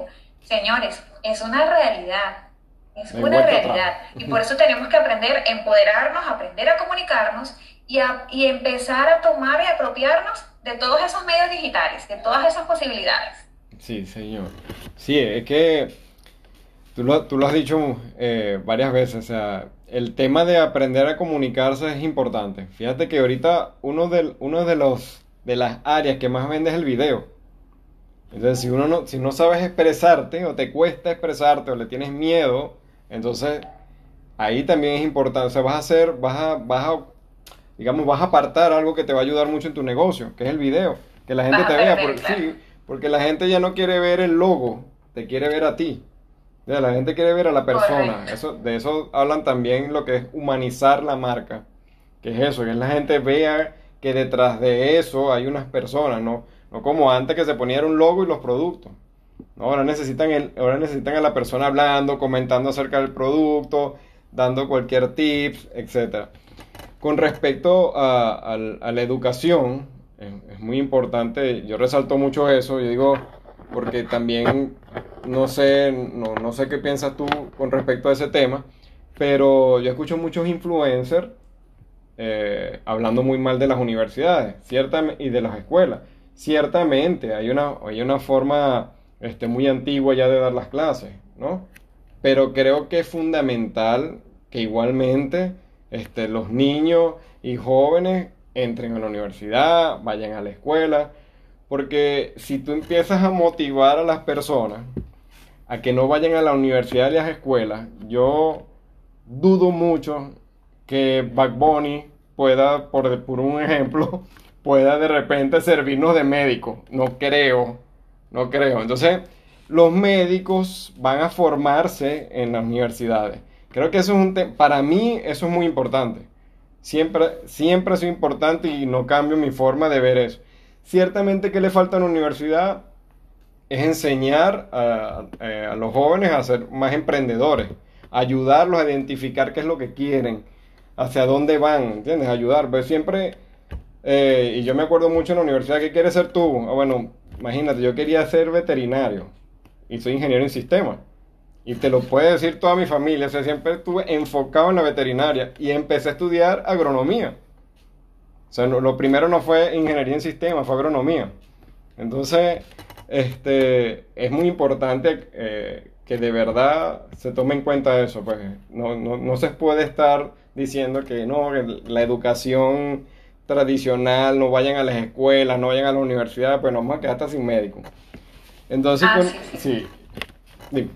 Señores, es una realidad, es No hay una vuelta realidad. atrás. Y por eso tenemos que aprender a empoderarnos, aprender a comunicarnos y, a, y empezar a tomar y apropiarnos de todos esos medios digitales, de todas esas posibilidades. Sí, señor. Sí, es que tú lo, tú lo has dicho eh, varias veces, o sea, el tema de aprender a comunicarse es importante. Fíjate que ahorita uno de, uno de los de las áreas que más vende es el video. Entonces, si uno no, si no sabes expresarte o te cuesta expresarte o le tienes miedo, entonces ahí también es importante. O sea, vas a hacer, vas a, vas a, digamos, vas a apartar algo que te va a ayudar mucho en tu negocio, que es el video. Que la gente Vas te a vea, perder, porque claro. sí, porque la gente ya no quiere ver el logo, te quiere ver a ti. O sea, la gente quiere ver a la persona. Correcto. Eso, de eso hablan también lo que es humanizar la marca. Que es eso, que la gente vea que detrás de eso hay unas personas, ¿no? No como antes que se ponían un logo y los productos. ¿No? Ahora necesitan el, ahora necesitan a la persona hablando, comentando acerca del producto, dando cualquier tips, etcétera. Con respecto a, a- a la educación, es, es muy importante, yo resalto mucho eso, yo digo, porque también no sé, no, no sé qué piensas tú con respecto a ese tema, pero yo escucho muchos influencers eh, hablando muy mal de las universidades ciertamente, y de las escuelas. Ciertamente hay una, hay una forma este, muy antigua ya de dar las clases, ¿no? Pero creo que es fundamental que igualmente este, los niños y jóvenes entren a la universidad, vayan a la escuela, porque si tú empiezas a motivar a las personas a que no vayan a la universidad y a las escuelas, yo dudo mucho que Bad Bunny pueda, por, por un ejemplo, pueda de repente servirnos de médico. No creo, no creo. Entonces, los médicos van a formarse en las universidades. Creo que eso es un tema, para mí eso es muy importante. Siempre, siempre ha sido importante y no cambio mi forma de ver eso. Ciertamente que le falta a la universidad es enseñar a, a, a los jóvenes a ser más emprendedores, ayudarlos a identificar qué es lo que quieren, hacia dónde van, ¿entiendes? Ayudar, pero siempre, eh, y yo me acuerdo mucho en la universidad, ¿qué quieres ser tú? Ah, bueno, imagínate, yo quería ser veterinario y soy ingeniero en sistemas. Y te lo puede decir toda mi familia, o sea, siempre estuve enfocado en la veterinaria y empecé a estudiar agronomía. O sea, no- lo primero no fue ingeniería en sistemas, fue agronomía. Entonces, este, es muy importante eh, que de verdad se tome en cuenta eso, pues no, no, no se puede estar diciendo que no, que la educación tradicional, no vayan a las escuelas, no vayan a la universidad, pues nos vamos a quedar hasta sin médico. Entonces, Ah, con, sí, sí, sí. sí, dime.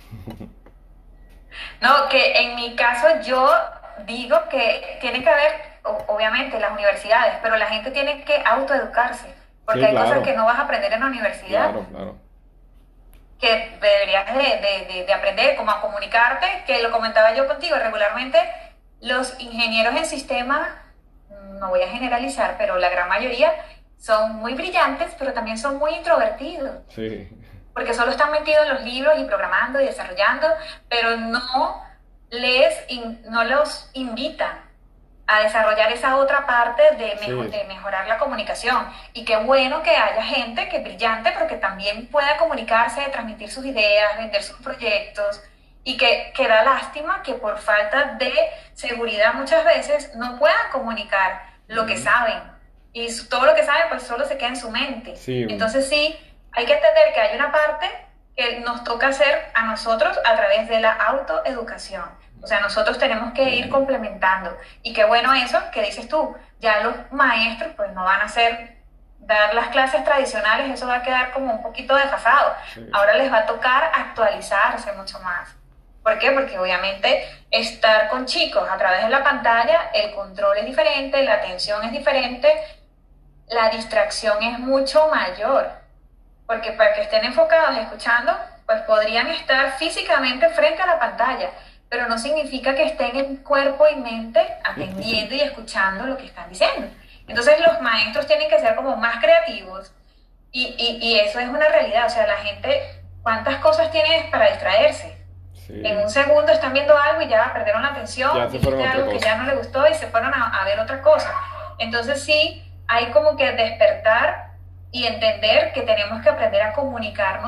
No, que en mi caso yo digo que tiene que haber, o- obviamente, las universidades, pero la gente tiene que autoeducarse, porque Sí, hay cosas que claro, no vas a aprender en la universidad claro, claro. que deberías de, de- de- de aprender, como a comunicarte, que lo comentaba yo contigo regularmente, los ingenieros en sistemas, no voy a generalizar, pero la gran mayoría son muy brillantes, pero también son muy introvertidos, Sí, porque solo están metidos en los libros y programando y desarrollando, pero no les in- no los invitan a desarrollar esa otra parte de, mejo- sí, de mejorar la comunicación. Y qué bueno que haya gente que es brillante, pero que también pueda comunicarse, transmitir sus ideas, vender sus proyectos, y que, que da lástima que por falta de seguridad muchas veces no puedan comunicar lo que ujú, saben. Y su- todo lo que saben pues solo se queda en su mente. sí, Entonces sí, hay que entender que hay una parte que nos toca hacer a nosotros a través de la autoeducación. O sea, nosotros tenemos que ir complementando. Y qué bueno eso que dices tú, ya los maestros pues no van a hacer dar las clases tradicionales, eso va a quedar como un poquito desfasado. sí, Ahora les va a tocar actualizarse mucho más. ¿Por qué? Porque obviamente estar con chicos a través de la pantalla, el control es diferente, la atención es diferente, la distracción es mucho mayor. Porque para que estén enfocados escuchando, pues podrían estar físicamente frente a la pantalla, pero no significa que estén en cuerpo y mente atendiendo y escuchando lo que están diciendo. Entonces los maestros tienen que ser como más creativos y, y, y eso es una realidad. O sea, la gente, ¿cuántas cosas tiene para distraerse? En sí. un segundo están viendo algo y ya perdieron la atención, Ya se fueron dijiste a otra algo que cosa. ya no le gustó y se fueron a, a ver otra cosa. Entonces sí, hay como que despertar y entender que tenemos que aprender a comunicarnos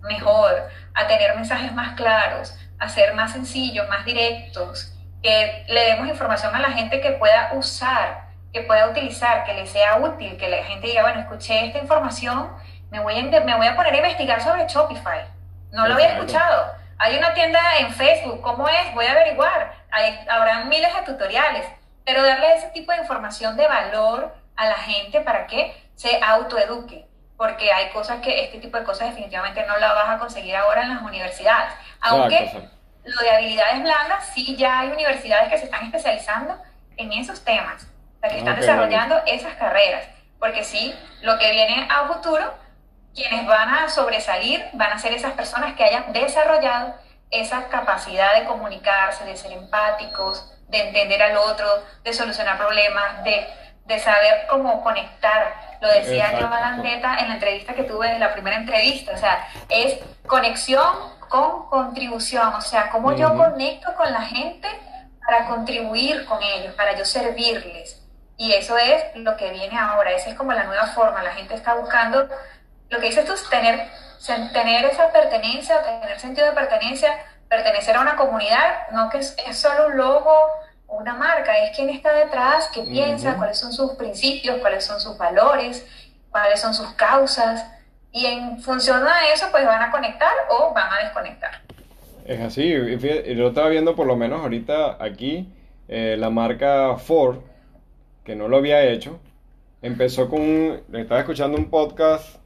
mejor, a tener mensajes más claros, a ser más sencillos, más directos, que le demos información a la gente que pueda usar, que pueda utilizar, que le sea útil, que la gente diga, bueno, escuché esta información, me voy a, me voy a poner a investigar sobre Shopify, no lo había escuchado, hay una tienda en Facebook, ¿cómo es? Voy a averiguar, hay, habrá miles de tutoriales, pero darle ese tipo de información de valor a la gente para que se autoeduque, porque hay cosas que, este tipo de cosas definitivamente no la vas a conseguir ahora en las universidades, aunque exacto, exacto. Lo de habilidades blandas, sí ya hay universidades que se están especializando en esos temas, o sea, que están okay, desarrollando bueno. esas carreras, porque sí, lo que viene a futuro, quienes van a sobresalir van a ser esas personas que hayan desarrollado esa capacidad de comunicarse, de ser empáticos, de entender al otro, de solucionar problemas, de, de saber cómo conectar. Lo decía yo Landeta en la entrevista que tuve, en la primera entrevista, o sea, es conexión con contribución, o sea, cómo uh-huh. yo conecto con la gente para contribuir con ellos, para yo servirles. Y eso es lo que viene ahora, esa es como la nueva forma, la gente está buscando, lo que dices tú, tener, tener esa pertenencia, tener sentido de pertenencia, pertenecer a una comunidad, no que es, es solo un logo, una marca, es quién está detrás, qué piensa, uh-huh. cuáles son sus principios, cuáles son sus valores, cuáles son sus causas, y en función a eso pues van a conectar o van a desconectar. Es así, yo estaba viendo por lo menos ahorita aquí eh, la marca Ford, que no lo había hecho, empezó con un, estaba escuchando un podcast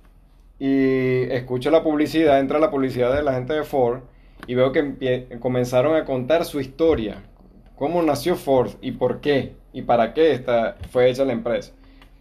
y escucho la publicidad, entra la publicidad de la gente de Ford y veo que empie- comenzaron a contar su historia, cómo nació Ford y por qué y para qué esta, fue hecha la empresa.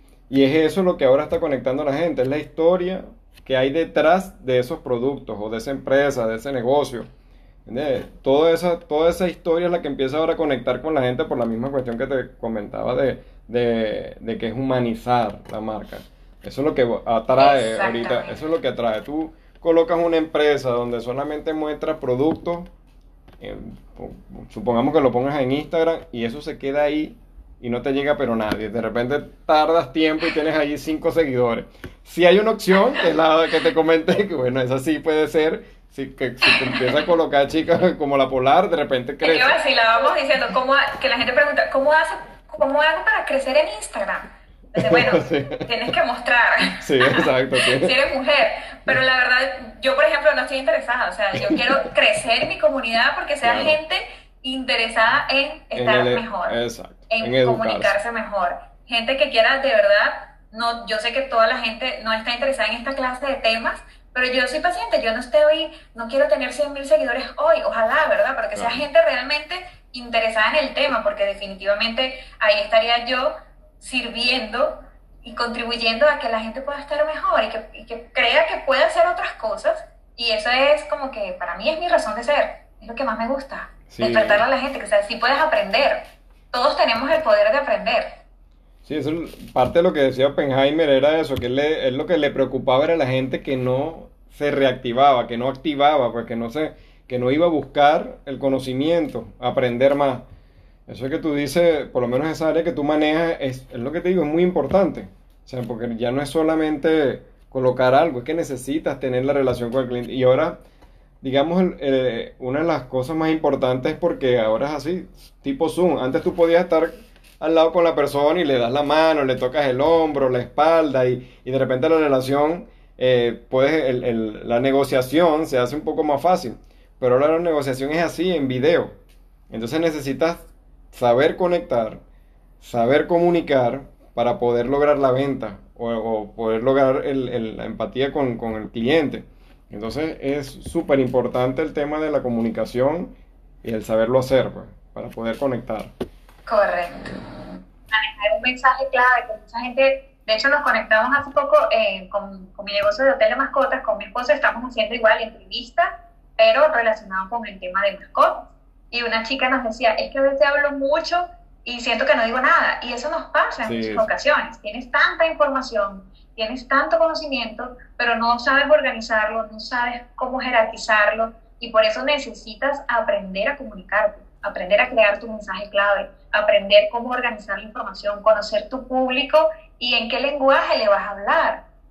Y es eso lo que ahora está conectando a la gente, es la historia que hay detrás de esos productos o de esa empresa, de ese negocio. ¿Entiendes? Toda esa, toda esa historia es la que empieza ahora a conectar con la gente por la misma cuestión que te comentaba de, de, de que es humanizar la marca. Eso es lo que atrae ahorita, eso es lo que atrae. Tú colocas una empresa donde solamente muestras productos, eh, supongamos que lo pongas en Instagram y eso se queda ahí y no te llega pero nadie, de repente tardas tiempo y tienes ahí cinco seguidores. Si hay una opción, que es la que te comenté, que bueno, esa sí puede ser, si, que, si te empiezas a colocar chicas como la Polar, de repente crece. Así la vamos diciendo, ¿cómo, que la gente pregunta, ¿cómo, hace, ¿cómo hago para crecer en Instagram? Entonces, bueno, sí. Tienes que mostrar. Sí, exacto. Sí. Si eres mujer. Pero la verdad, yo por ejemplo no estoy interesada, o sea, yo quiero crecer mi comunidad porque sea claro. gente interesada en estar en el, mejor, exacto, en, en comunicarse mejor, gente que quiera de verdad, no, yo sé que toda la gente no está interesada en esta clase de temas, pero yo soy paciente, yo no estoy, no quiero tener cien mil seguidores hoy, ojalá, ¿verdad? Pero que sea claro. gente realmente interesada en el tema, porque definitivamente ahí estaría yo sirviendo y contribuyendo a que la gente pueda estar mejor y que, y que crea que puede hacer otras cosas, y eso es como que para mí es mi razón de ser, es lo que más me gusta. Sí. Despertar a la gente, que o sea, sí puedes aprender. Todos tenemos el poder de aprender. Sí, eso parte de lo que decía Oppenheimer era eso, que él, le, él lo que le preocupaba era la gente que no se reactivaba, que no activaba, pues que no se, que no iba a buscar el conocimiento, aprender más. Eso que tú dices, por lo menos esa área que tú manejas, es, es lo que te digo, es muy importante. O sea, porque ya no es solamente colocar algo, es que necesitas tener la relación con el cliente. Y ahora, digamos, eh, una de las cosas más importantes es porque ahora es así, tipo Zoom. Antes tú podías estar al lado con la persona y le das la mano, le tocas el hombro, la espalda y, y de repente la relación, eh, puedes, el, el, la negociación se hace un poco más fácil. Pero ahora la negociación es así, en video. Entonces necesitas saber conectar, saber comunicar para poder lograr la venta o, o poder lograr el, el, la empatía con, con el cliente. Entonces es súper importante el tema de la comunicación y el saberlo hacer, pues, para poder conectar. Correcto. Manejar un mensaje clave que mucha gente, de hecho nos conectamos hace poco eh, con, con mi negocio de hotel de mascotas, con mi esposo estamos haciendo igual entrevista, pero relacionado con el tema de mascotas. Y una chica nos decía, es que a veces hablo mucho y siento que no digo nada. Y eso nos pasa en sí, muchas ocasiones. Tienes tanta información, tienes tanto conocimiento, pero no sabes organizarlo, no sabes cómo jerarquizarlo. Y por eso necesitas aprender a comunicarte, aprender a crear tu mensaje clave, aprender cómo organizar la información, conocer tu público y en qué lenguaje le vas a hablar.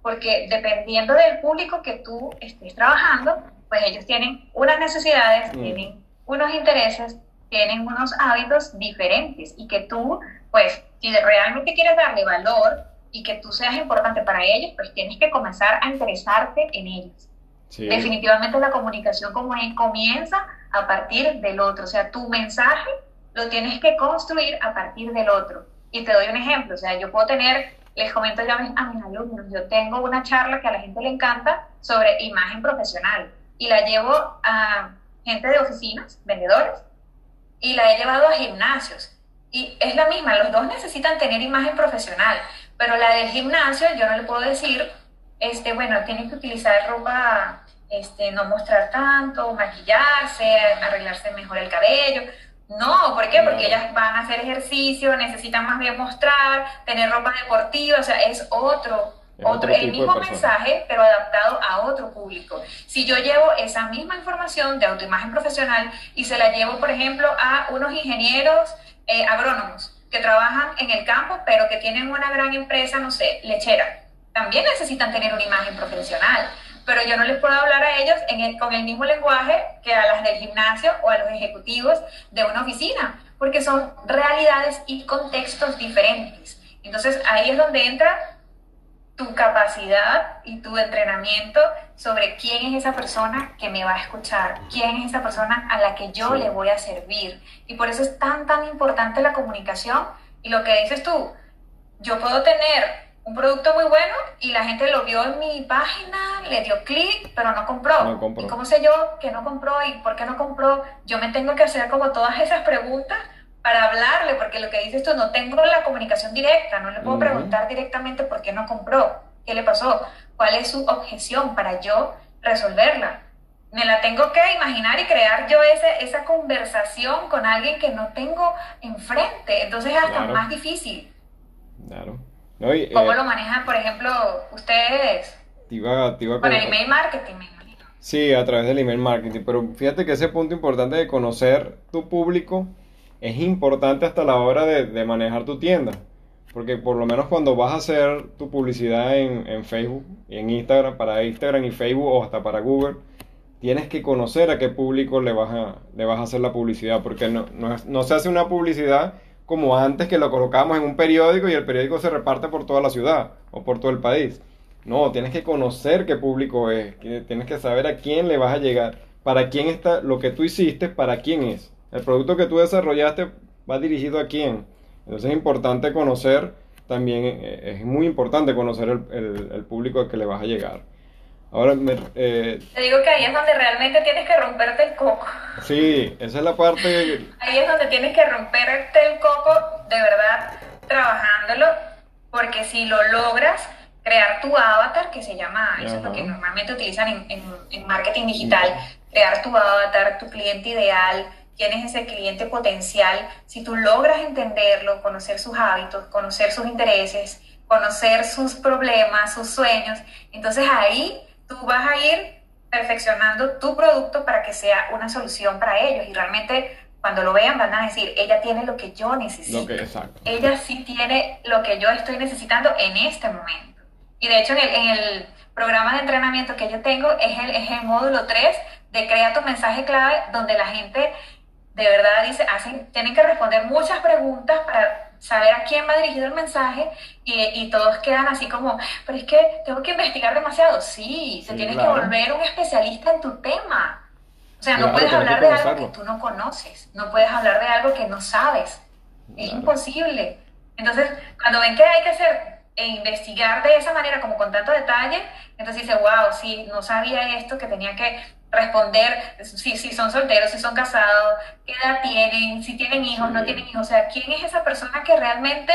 porque dependiendo del público que tú estés trabajando, pues ellos tienen unas necesidades, Mm. tienen unos intereses, tienen unos hábitos diferentes y que tú, pues, si realmente quieres darle valor y que tú seas importante para ellos, pues tienes que comenzar a interesarte en ellos. Sí, Definitivamente la comunicación como es- comienza a partir del otro, o sea, tu mensaje lo tienes que construir a partir del otro. Y te doy un ejemplo, o sea, yo puedo tener, les comento yo a mis, a mis alumnos, yo tengo una charla que a la gente le encanta sobre imagen profesional y la llevo a gente de oficinas, vendedores, y la he llevado a gimnasios. Y es la misma, los dos necesitan tener imagen profesional, pero la del gimnasio yo no le puedo decir, este, bueno, tienen que utilizar ropa, este, no mostrar tanto, maquillarse, arreglarse mejor el cabello. No, ¿por qué? Porque claro. ellas van a hacer ejercicio, necesitan más bien mostrar, tener ropa deportiva, o sea, es otro, Es otro, otro el tipo de mismo persona. mensaje, pero adaptado a otro público. Si yo llevo esa misma información de autoimagen profesional y se la llevo, por ejemplo, a unos ingenieros eh, agrónomos que trabajan en el campo, pero que tienen una gran empresa, no sé, lechera, también necesitan tener una imagen profesional, pero yo no les puedo hablar a ellos en el- con el mismo lenguaje que a las del gimnasio o a los ejecutivos de una oficina, porque son realidades y contextos diferentes. Entonces ahí es donde entra tu capacidad y tu entrenamiento sobre quién es esa persona que me va a escuchar, quién es esa persona a la que yo Sí. le voy a servir. Y por eso es tan, tan importante la comunicación. Y lo que dices tú, yo puedo tener un producto muy bueno y la gente lo vio en mi página, le dio clic, pero no compró. No compró. ¿Y cómo sé yo que no compró y por qué no compró? Yo me tengo que hacer como todas esas preguntas para hablarle, porque lo que dices tú, no tengo la comunicación directa, no le puedo Ujú. preguntar directamente por qué no compró, qué le pasó, cuál es su objeción para yo resolverla. Me la tengo que imaginar y crear yo ese, esa conversación con alguien que no tengo enfrente, entonces es hasta Claro. más difícil. Claro. No, y, ¿Cómo eh, lo manejan, por ejemplo, ustedes te iba, te iba a con el comentar. email marketing, me imagino? Sí, a través del email marketing, pero fíjate que ese punto importante de conocer tu público es importante hasta la hora de, de manejar tu tienda, porque por lo menos cuando vas a hacer tu publicidad en, en Facebook y en Instagram, para Instagram y Facebook o hasta para Google, tienes que conocer a qué público le vas a, le vas a hacer la publicidad, porque no, no, es- no se hace una publicidad como antes que lo colocamos en un periódico y el periódico se reparte por toda la ciudad o por todo el país. No, tienes que conocer qué público es, que- tienes que saber a quién le vas a llegar, para quién está lo que tú hiciste, para quién es. El producto que tú desarrollaste va dirigido a quién. Entonces es importante conocer, también eh, es muy importante conocer el, el- el público al que le vas a llegar. Ahora, me- eh, Te digo que ahí es donde realmente tienes que romperte el coco. sí, esa es la parte, Ahí es donde tienes que romperte el coco de verdad trabajándolo, porque si lo logras, crear tu avatar, que se llama, eso es lo que ajá, normalmente utilizan en, en, en marketing digital, crear tu avatar, tu cliente ideal, quién es ese cliente potencial. Si tú logras entenderlo, conocer sus hábitos, conocer sus intereses, conocer sus problemas, sus sueños, entonces ahí tú vas a ir perfeccionando tu producto para que sea una solución para ellos y realmente cuando lo vean van a decir, ella tiene lo que yo lo necesito, que, exacto. ella sí tiene lo que yo estoy necesitando en este momento. Y de hecho en el, en el programa de entrenamiento que yo tengo es el, es el módulo tres de crea tu mensaje clave, donde la gente de verdad dice, hacen, tienen que responder muchas preguntas para saber a quién va dirigido el mensaje y, y todos quedan así como, pero es que tengo que investigar demasiado. Sí, te Sí, tienes claro. que volver un especialista en tu tema. O sea, no Claro, puedes tienes que hablar de algo conocerlo. que tú no conoces, no puedes hablar de algo que no sabes. Es Claro. imposible. Entonces, cuando ven que hay que hacer e investigar de esa manera, como con tanto detalle, entonces dice, wow, sí, no sabía esto, que tenía que responder si, si son solteros, si son casados, qué edad tienen, si tienen hijos, no Sí, tienen hijos. O sea, ¿quién es esa persona que realmente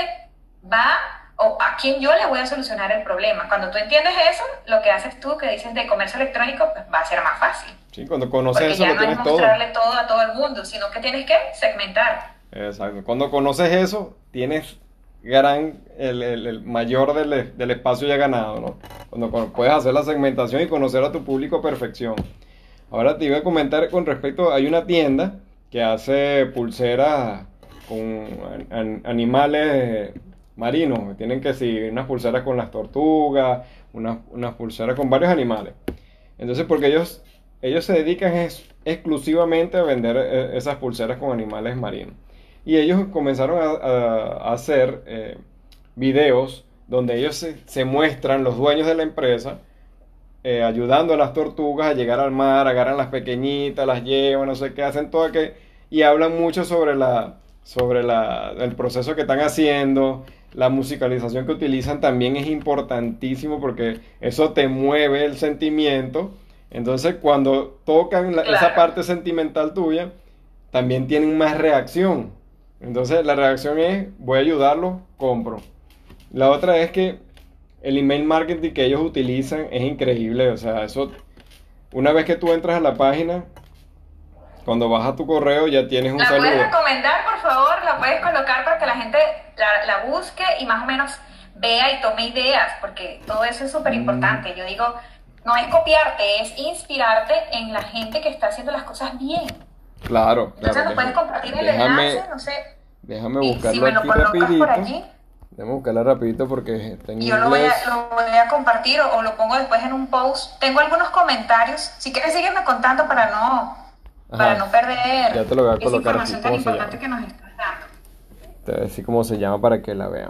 va o a quién yo le voy a solucionar el problema? Cuando tú entiendes eso, lo que haces tú, que dices de comercio electrónico, pues va a ser más fácil. sí, cuando conoces Porque eso ya lo no es tienes todo. mostrarle todo a todo el mundo, sino que tienes que segmentar. Exacto. Cuando conoces eso, tienes gran, el, el- el mayor del, del espacio ya ganado, ¿no? Cuando con- puedes hacer la segmentación y conocer a tu público a perfección. Ahora te iba a comentar con respecto, hay una tienda que hace pulseras con an- an- animales marinos. Tienen que seguir unas pulseras con las tortugas, unas, unas pulseras con varios animales. Entonces, porque ellos, ellos se dedican es, exclusivamente a vender eh, esas pulseras con animales marinos. Y ellos comenzaron a, a, a hacer eh, videos donde ellos se, se muestran, los dueños de la empresa, eh, ayudando a las tortugas a llegar al mar, agarran las pequeñitas, las llevan, no sé qué, hacen todo que y hablan mucho sobre la sobre la, el proceso que están haciendo. La musicalización que utilizan también es importantísimo porque eso te mueve el sentimiento. Entonces, cuando tocan la, Claro. esa parte sentimental tuya, también tienen más reacción. Entonces, la reacción es, voy a ayudarlos, compro. La otra es que el email marketing que ellos utilizan es increíble. O sea, eso, una vez que tú entras a la página, cuando vas a tu correo ya tienes un ¿La saludo. puedes recomendar, por favor? ¿La puedes colocar para que la gente la, la busque y más o menos vea y tome ideas? Porque todo eso es súper importante. Yo digo, no es copiarte, es inspirarte en la gente que está haciendo las cosas bien. Claro, Entonces claro. nos puedes compartir el déjame, enlace, no sé. déjame Y buscarlo si me lo aquí colocas rapidito. por allí, Déjame buscarlo rapidito porque está en yo lo voy, inglés. a, lo voy a compartir o, o lo pongo después en un post. Tengo algunos comentarios. Si quieres, sígueme contando para no, para Ajá. no perder Ya te lo voy a esa colocar información aquí, tan ¿cómo se importante llama? que nos estás dando. Te voy a decir cómo se llama para que la vean.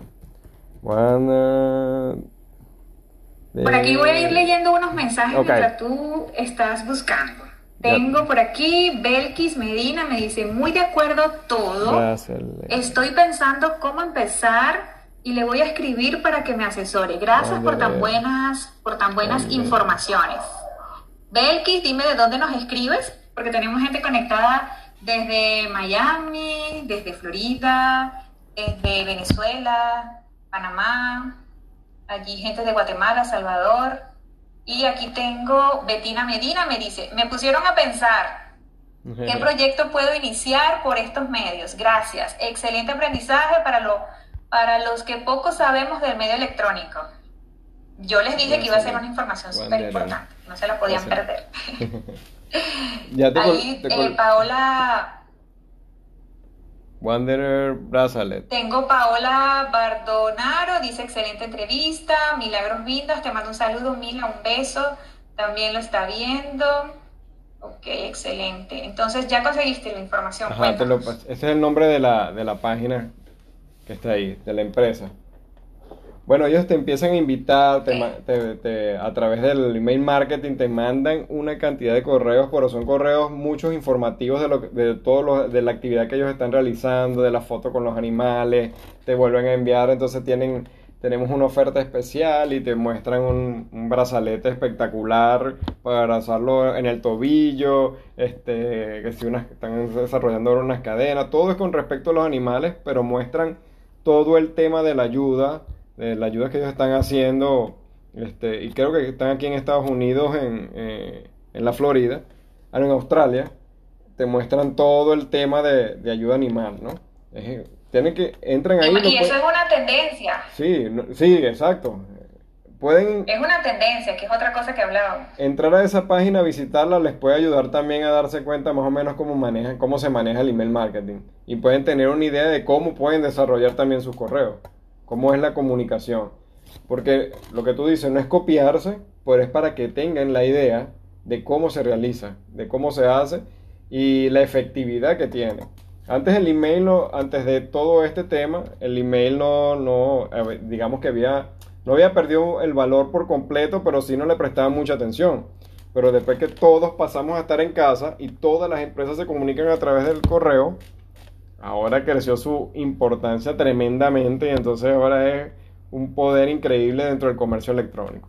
Juana de- Por aquí voy a ir leyendo unos mensajes Ok. mientras tú estás buscando. Ya. Tengo por aquí Belkis Medina, me dice, muy de acuerdo todo. Gracias. Estoy pensando cómo empezar y le voy a escribir para que me asesore. Gracias por tan Ándale. buenas, por tan buenas Ándale. informaciones. Belkis, dime de dónde nos escribes, porque tenemos gente conectada desde Miami, desde Florida, desde Venezuela, Panamá, allí gente de Guatemala, Salvador. Y aquí tengo Betina Medina, me dice, me pusieron a pensar, ¿qué proyecto puedo iniciar por estos medios? Gracias. Excelente aprendizaje para, lo, para los que poco sabemos del medio electrónico. Yo les dije que iba a ser una información súper Bandera. importante, no se la podían Gracias. perder. Ya te col- Ahí, te eh, col- Paola, Wanderer Bracelet. tengo Paola Bardonaro, dice excelente entrevista. Milagros Vindas, te mando un saludo, Mila, un beso. También lo está viendo. Ok, excelente. Entonces ya conseguiste la información. Ajá, te lo Cuéntanos. pas- ese es el nombre de la, de la página que está ahí, de la empresa. Bueno, ellos te empiezan a invitar, te, ma- te- te- a través del email marketing te mandan una cantidad de correos, pero son correos muchos informativos de, lo, que- de todo lo, de la actividad que ellos están realizando, de la foto con los animales, te vuelven a enviar, entonces tienen, tenemos una oferta especial y te muestran un, un brazalete espectacular para usarlo en el tobillo, este, que si unas, están desarrollando ahora unas cadenas, todo es con respecto a los animales, pero muestran todo el tema de la ayuda, de la ayuda que ellos están haciendo, este, y creo que están aquí en Estados Unidos, en, eh, en la Florida, ah, no, en Australia, te muestran todo el tema de, de ayuda animal, ¿no? Es- tienen que, entran ahí, Y, lo y eso pueden- es una tendencia. sí, no- sí, exacto. Pueden Es una tendencia, que es otra cosa que hablábamos. entrar a esa página, visitarla, les puede ayudar también a darse cuenta más o menos cómo manejan, cómo se maneja el email marketing. Y pueden tener una idea de cómo pueden desarrollar también sus correos, cómo es la comunicación. Porque lo que tú dices no es copiarse, pero es para que tengan la idea de cómo se realiza, de cómo se hace y la efectividad que tiene. Antes el email, no, antes de todo este tema, el email no, no, a ver, digamos que había, no había perdido el valor por completo, pero sí no le prestaban mucha atención. Pero después que todos pasamos a estar en casa y todas las empresas se comunican a través del correo, ahora creció su importancia tremendamente y entonces ahora es un poder increíble dentro del comercio electrónico.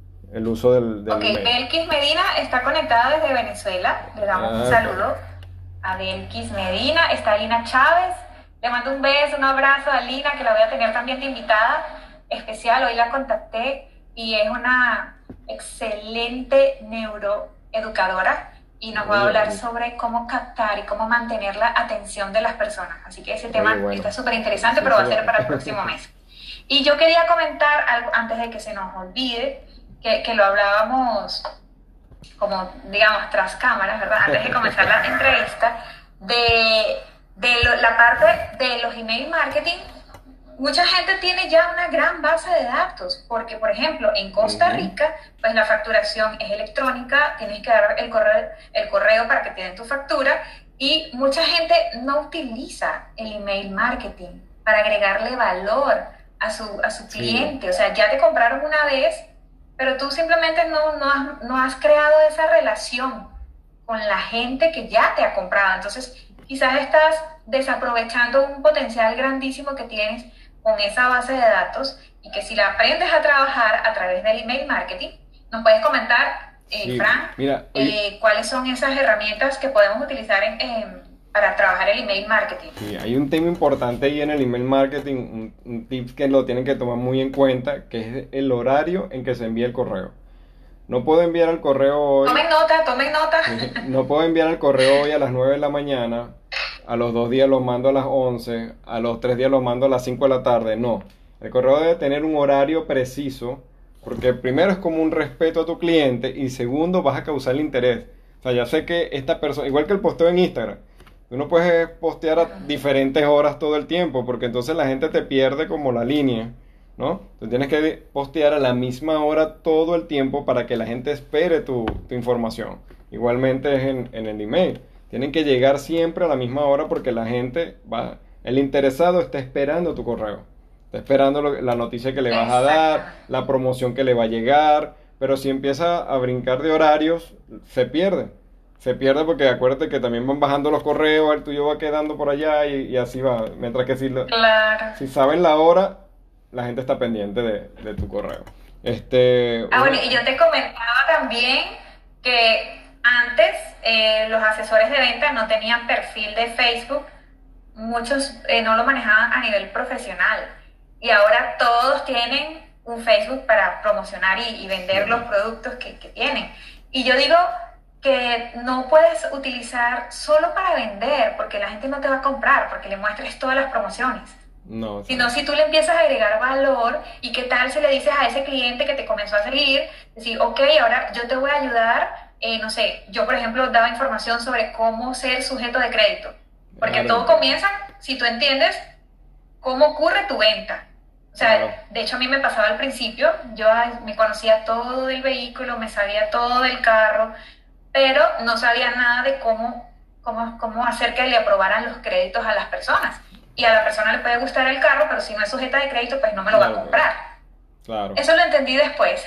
El uso del, del Ok, email. Belkis Medina está conectada desde Venezuela. Le damos Ah, un ok. saludo a Belkis Medina. Está Lina Chávez. Le mando un beso, un abrazo a Lina, que la voy a tener también de invitada especial. Hoy la contacté y es una excelente neuroeducadora y nos va a Muy hablar bien. sobre cómo captar y cómo mantener la atención de las personas. Así que ese tema Oye, bueno. está súper interesante, Sí, pero va a sí, ser va. para el próximo mes. Y yo quería comentar algo antes de que se nos olvide, que, que lo hablábamos como, digamos, tras cámaras, ¿verdad? Antes de comenzar la entrevista, de, de lo- la parte de los email marketing mucha gente tiene ya una gran base de datos, porque por ejemplo en Costa Ujú. Rica, pues la facturación es electrónica, tienes que dar el correo, el correo para que te den tu factura, y mucha gente no utiliza el email marketing para agregarle valor a su, a su Sí, cliente. O sea, ya te compraron una vez, pero tú simplemente no, no has, no has creado esa relación con la gente que ya te ha comprado. Entonces, quizás estás desaprovechando un potencial grandísimo que tienes con esa base de datos, y que si la aprendes a trabajar a través del email marketing, nos puedes comentar, eh, sí. Fran, Mira, oye, eh, cuáles son esas herramientas que podemos utilizar en, en, para trabajar el email marketing. sí, hay un tema importante ahí en el email marketing, un, un tip que lo tienen que tomar muy en cuenta, que es el horario en que se envía el correo. No puedo enviar el correo hoy, Tomen nota, tomen nota. no puedo enviar el correo hoy a las nueve de la mañana, a los dos días lo mando a las once, a los tres días lo mando a las cinco de la tarde. No, el correo debe tener un horario preciso, porque primero es como un respeto a tu cliente y segundo vas a causar interés. O sea, ya sé que esta persona, igual que el posteo en Instagram, tú no puedes postear a diferentes horas todo el tiempo, porque entonces la gente te pierde como la línea, ¿no? Tú tienes que postear a la misma hora todo el tiempo para que la gente espere tu, tu información. Igualmente es en, en el email. Tienen que llegar siempre a la misma hora porque la gente va, el interesado está esperando tu correo. Está esperando lo- la noticia que le vas a dar, Exactamente. la promoción que le va a llegar, pero si empieza a brincar de horarios, se pierde. Se pierde porque acuérdate que también van bajando los correos, el tuyo va quedando por allá y, y así va. Mientras que si, lo- Claro. si saben la hora, la gente está pendiente de, de tu correo. Este, Ah, bueno, una, y yo te comentaba también que antes eh, los asesores de ventas no tenían perfil de Facebook, muchos eh, no lo manejaban a nivel profesional, y ahora todos tienen un Facebook para promocionar y, y vender los sí, productos que, que tienen. Y yo digo que no puedes utilizar solo para vender, porque la gente no te va a comprar, porque le muestres todas las promociones. no, Sino exacto. si tú le empiezas a agregar valor, y qué tal si le dices a ese cliente que te comenzó a seguir, decir, ok, ahora yo te voy a ayudar, eh, no sé, yo por ejemplo daba información sobre cómo ser sujeto de crédito, porque Claro, todo comienza si tú entiendes cómo ocurre tu venta. O claro, sea, de hecho a mí me pasaba al principio, yo ay, me conocía todo del vehículo, me sabía todo del carro, pero no sabía nada de cómo, cómo, cómo hacer que le aprobaran los créditos a las personas. Y a la persona le puede gustar el carro, pero si no es sujeta de crédito, pues no me lo va a claro, claro, comprar. claro. Eso lo entendí después,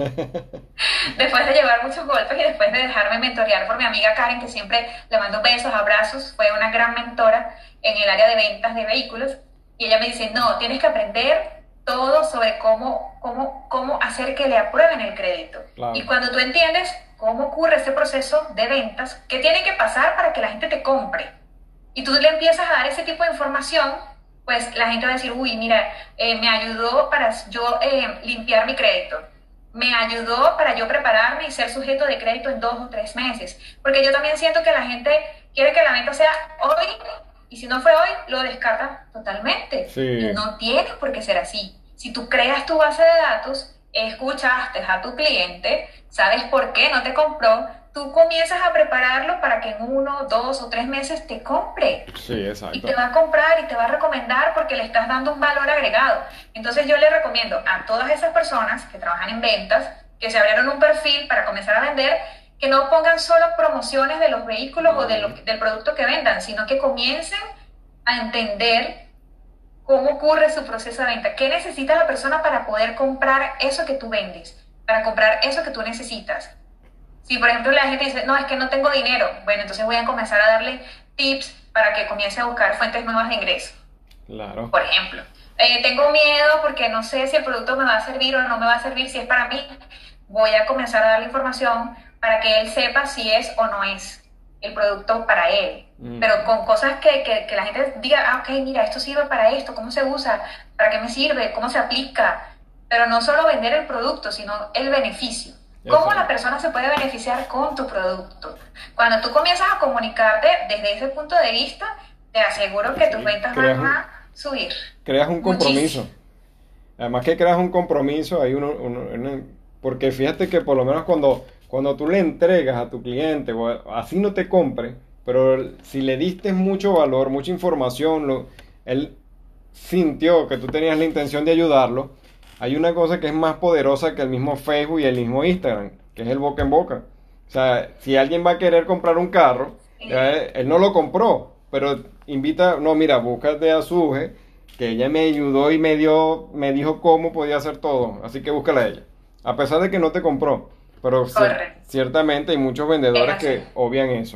después de llevar muchos golpes y después de dejarme mentorear por mi amiga Karen, que siempre le mando besos, abrazos, fue una gran mentora en el área de ventas de vehículos. Y ella me dice, no, tienes que aprender todo sobre cómo, cómo, cómo hacer que le aprueben el crédito. Y Claro, cuando tú entiendes cómo ocurre ese proceso de ventas, qué tiene que pasar para que la gente te compre, y tú le empiezas a dar ese tipo de información, pues la gente va a decir, uy, mira, eh, me ayudó para yo eh, limpiar mi crédito, me ayudó para yo prepararme y ser sujeto de crédito en dos o tres meses. Porque yo también siento que la gente quiere que la venta sea hoy, y si no fue hoy, lo descarta totalmente. Y sí, no tiene por qué ser así. Si tú creas tu base de datos, escuchaste a tu cliente, sabes por qué no te compró, tú comienzas a prepararlo para que en uno, dos o tres meses te compre. sí, Y te exacto. va a comprar y te va a recomendar porque le estás dando un valor agregado. Entonces yo le recomiendo a todas esas personas que trabajan en ventas, que se abrieron un perfil para comenzar a vender, que no pongan solo promociones de los vehículos o de lo, Ujú. del producto que vendan, sino que comiencen a entender cómo ocurre su proceso de venta, qué necesita la persona para poder comprar eso que tú vendes, para comprar eso que tú necesitas. Si por ejemplo la gente dice, no, es que no tengo dinero, bueno, entonces voy a comenzar a darle tips para que comience a buscar fuentes nuevas de ingreso. Claro, Por ejemplo, eh, tengo miedo porque no sé si el producto me va a servir o no me va a servir, si es para mí, voy a comenzar a darle información para que él sepa si es o no es el producto para él. Pero mm, con cosas que, que, que la gente diga, ah, ok, mira, esto sirve para esto, ¿cómo se usa? ¿Para qué me sirve? ¿Cómo se aplica? Pero no solo vender el producto, sino el beneficio. ¿Cómo la exacto. persona se puede beneficiar con tu producto? Cuando tú comienzas a comunicarte desde ese punto de vista, te aseguro que tus Sí, ventas creas van un, a subir creas un muchísimo. compromiso. Además que creas un compromiso, hay uno, uno- uno- porque fíjate que por lo menos cuando, cuando tú le entregas a tu cliente, o a- así no te compre, pero si le diste mucho valor, mucha información, lo, él sintió que tú tenías la intención de ayudarlo, hay una cosa que es más poderosa que el mismo Facebook y el mismo Instagram, que es el boca en boca. O sea, si alguien va a querer comprar un carro, ya, Sí, eh, él no lo compró, pero invita, no, mira, búscate a Suje, que ella me ayudó y me dio, me dijo cómo podía hacer todo, así que búscala a ella. A pesar de que no te compró, pero cier- correcto. ciertamente hay muchos Es vendedores así. que obvian eso.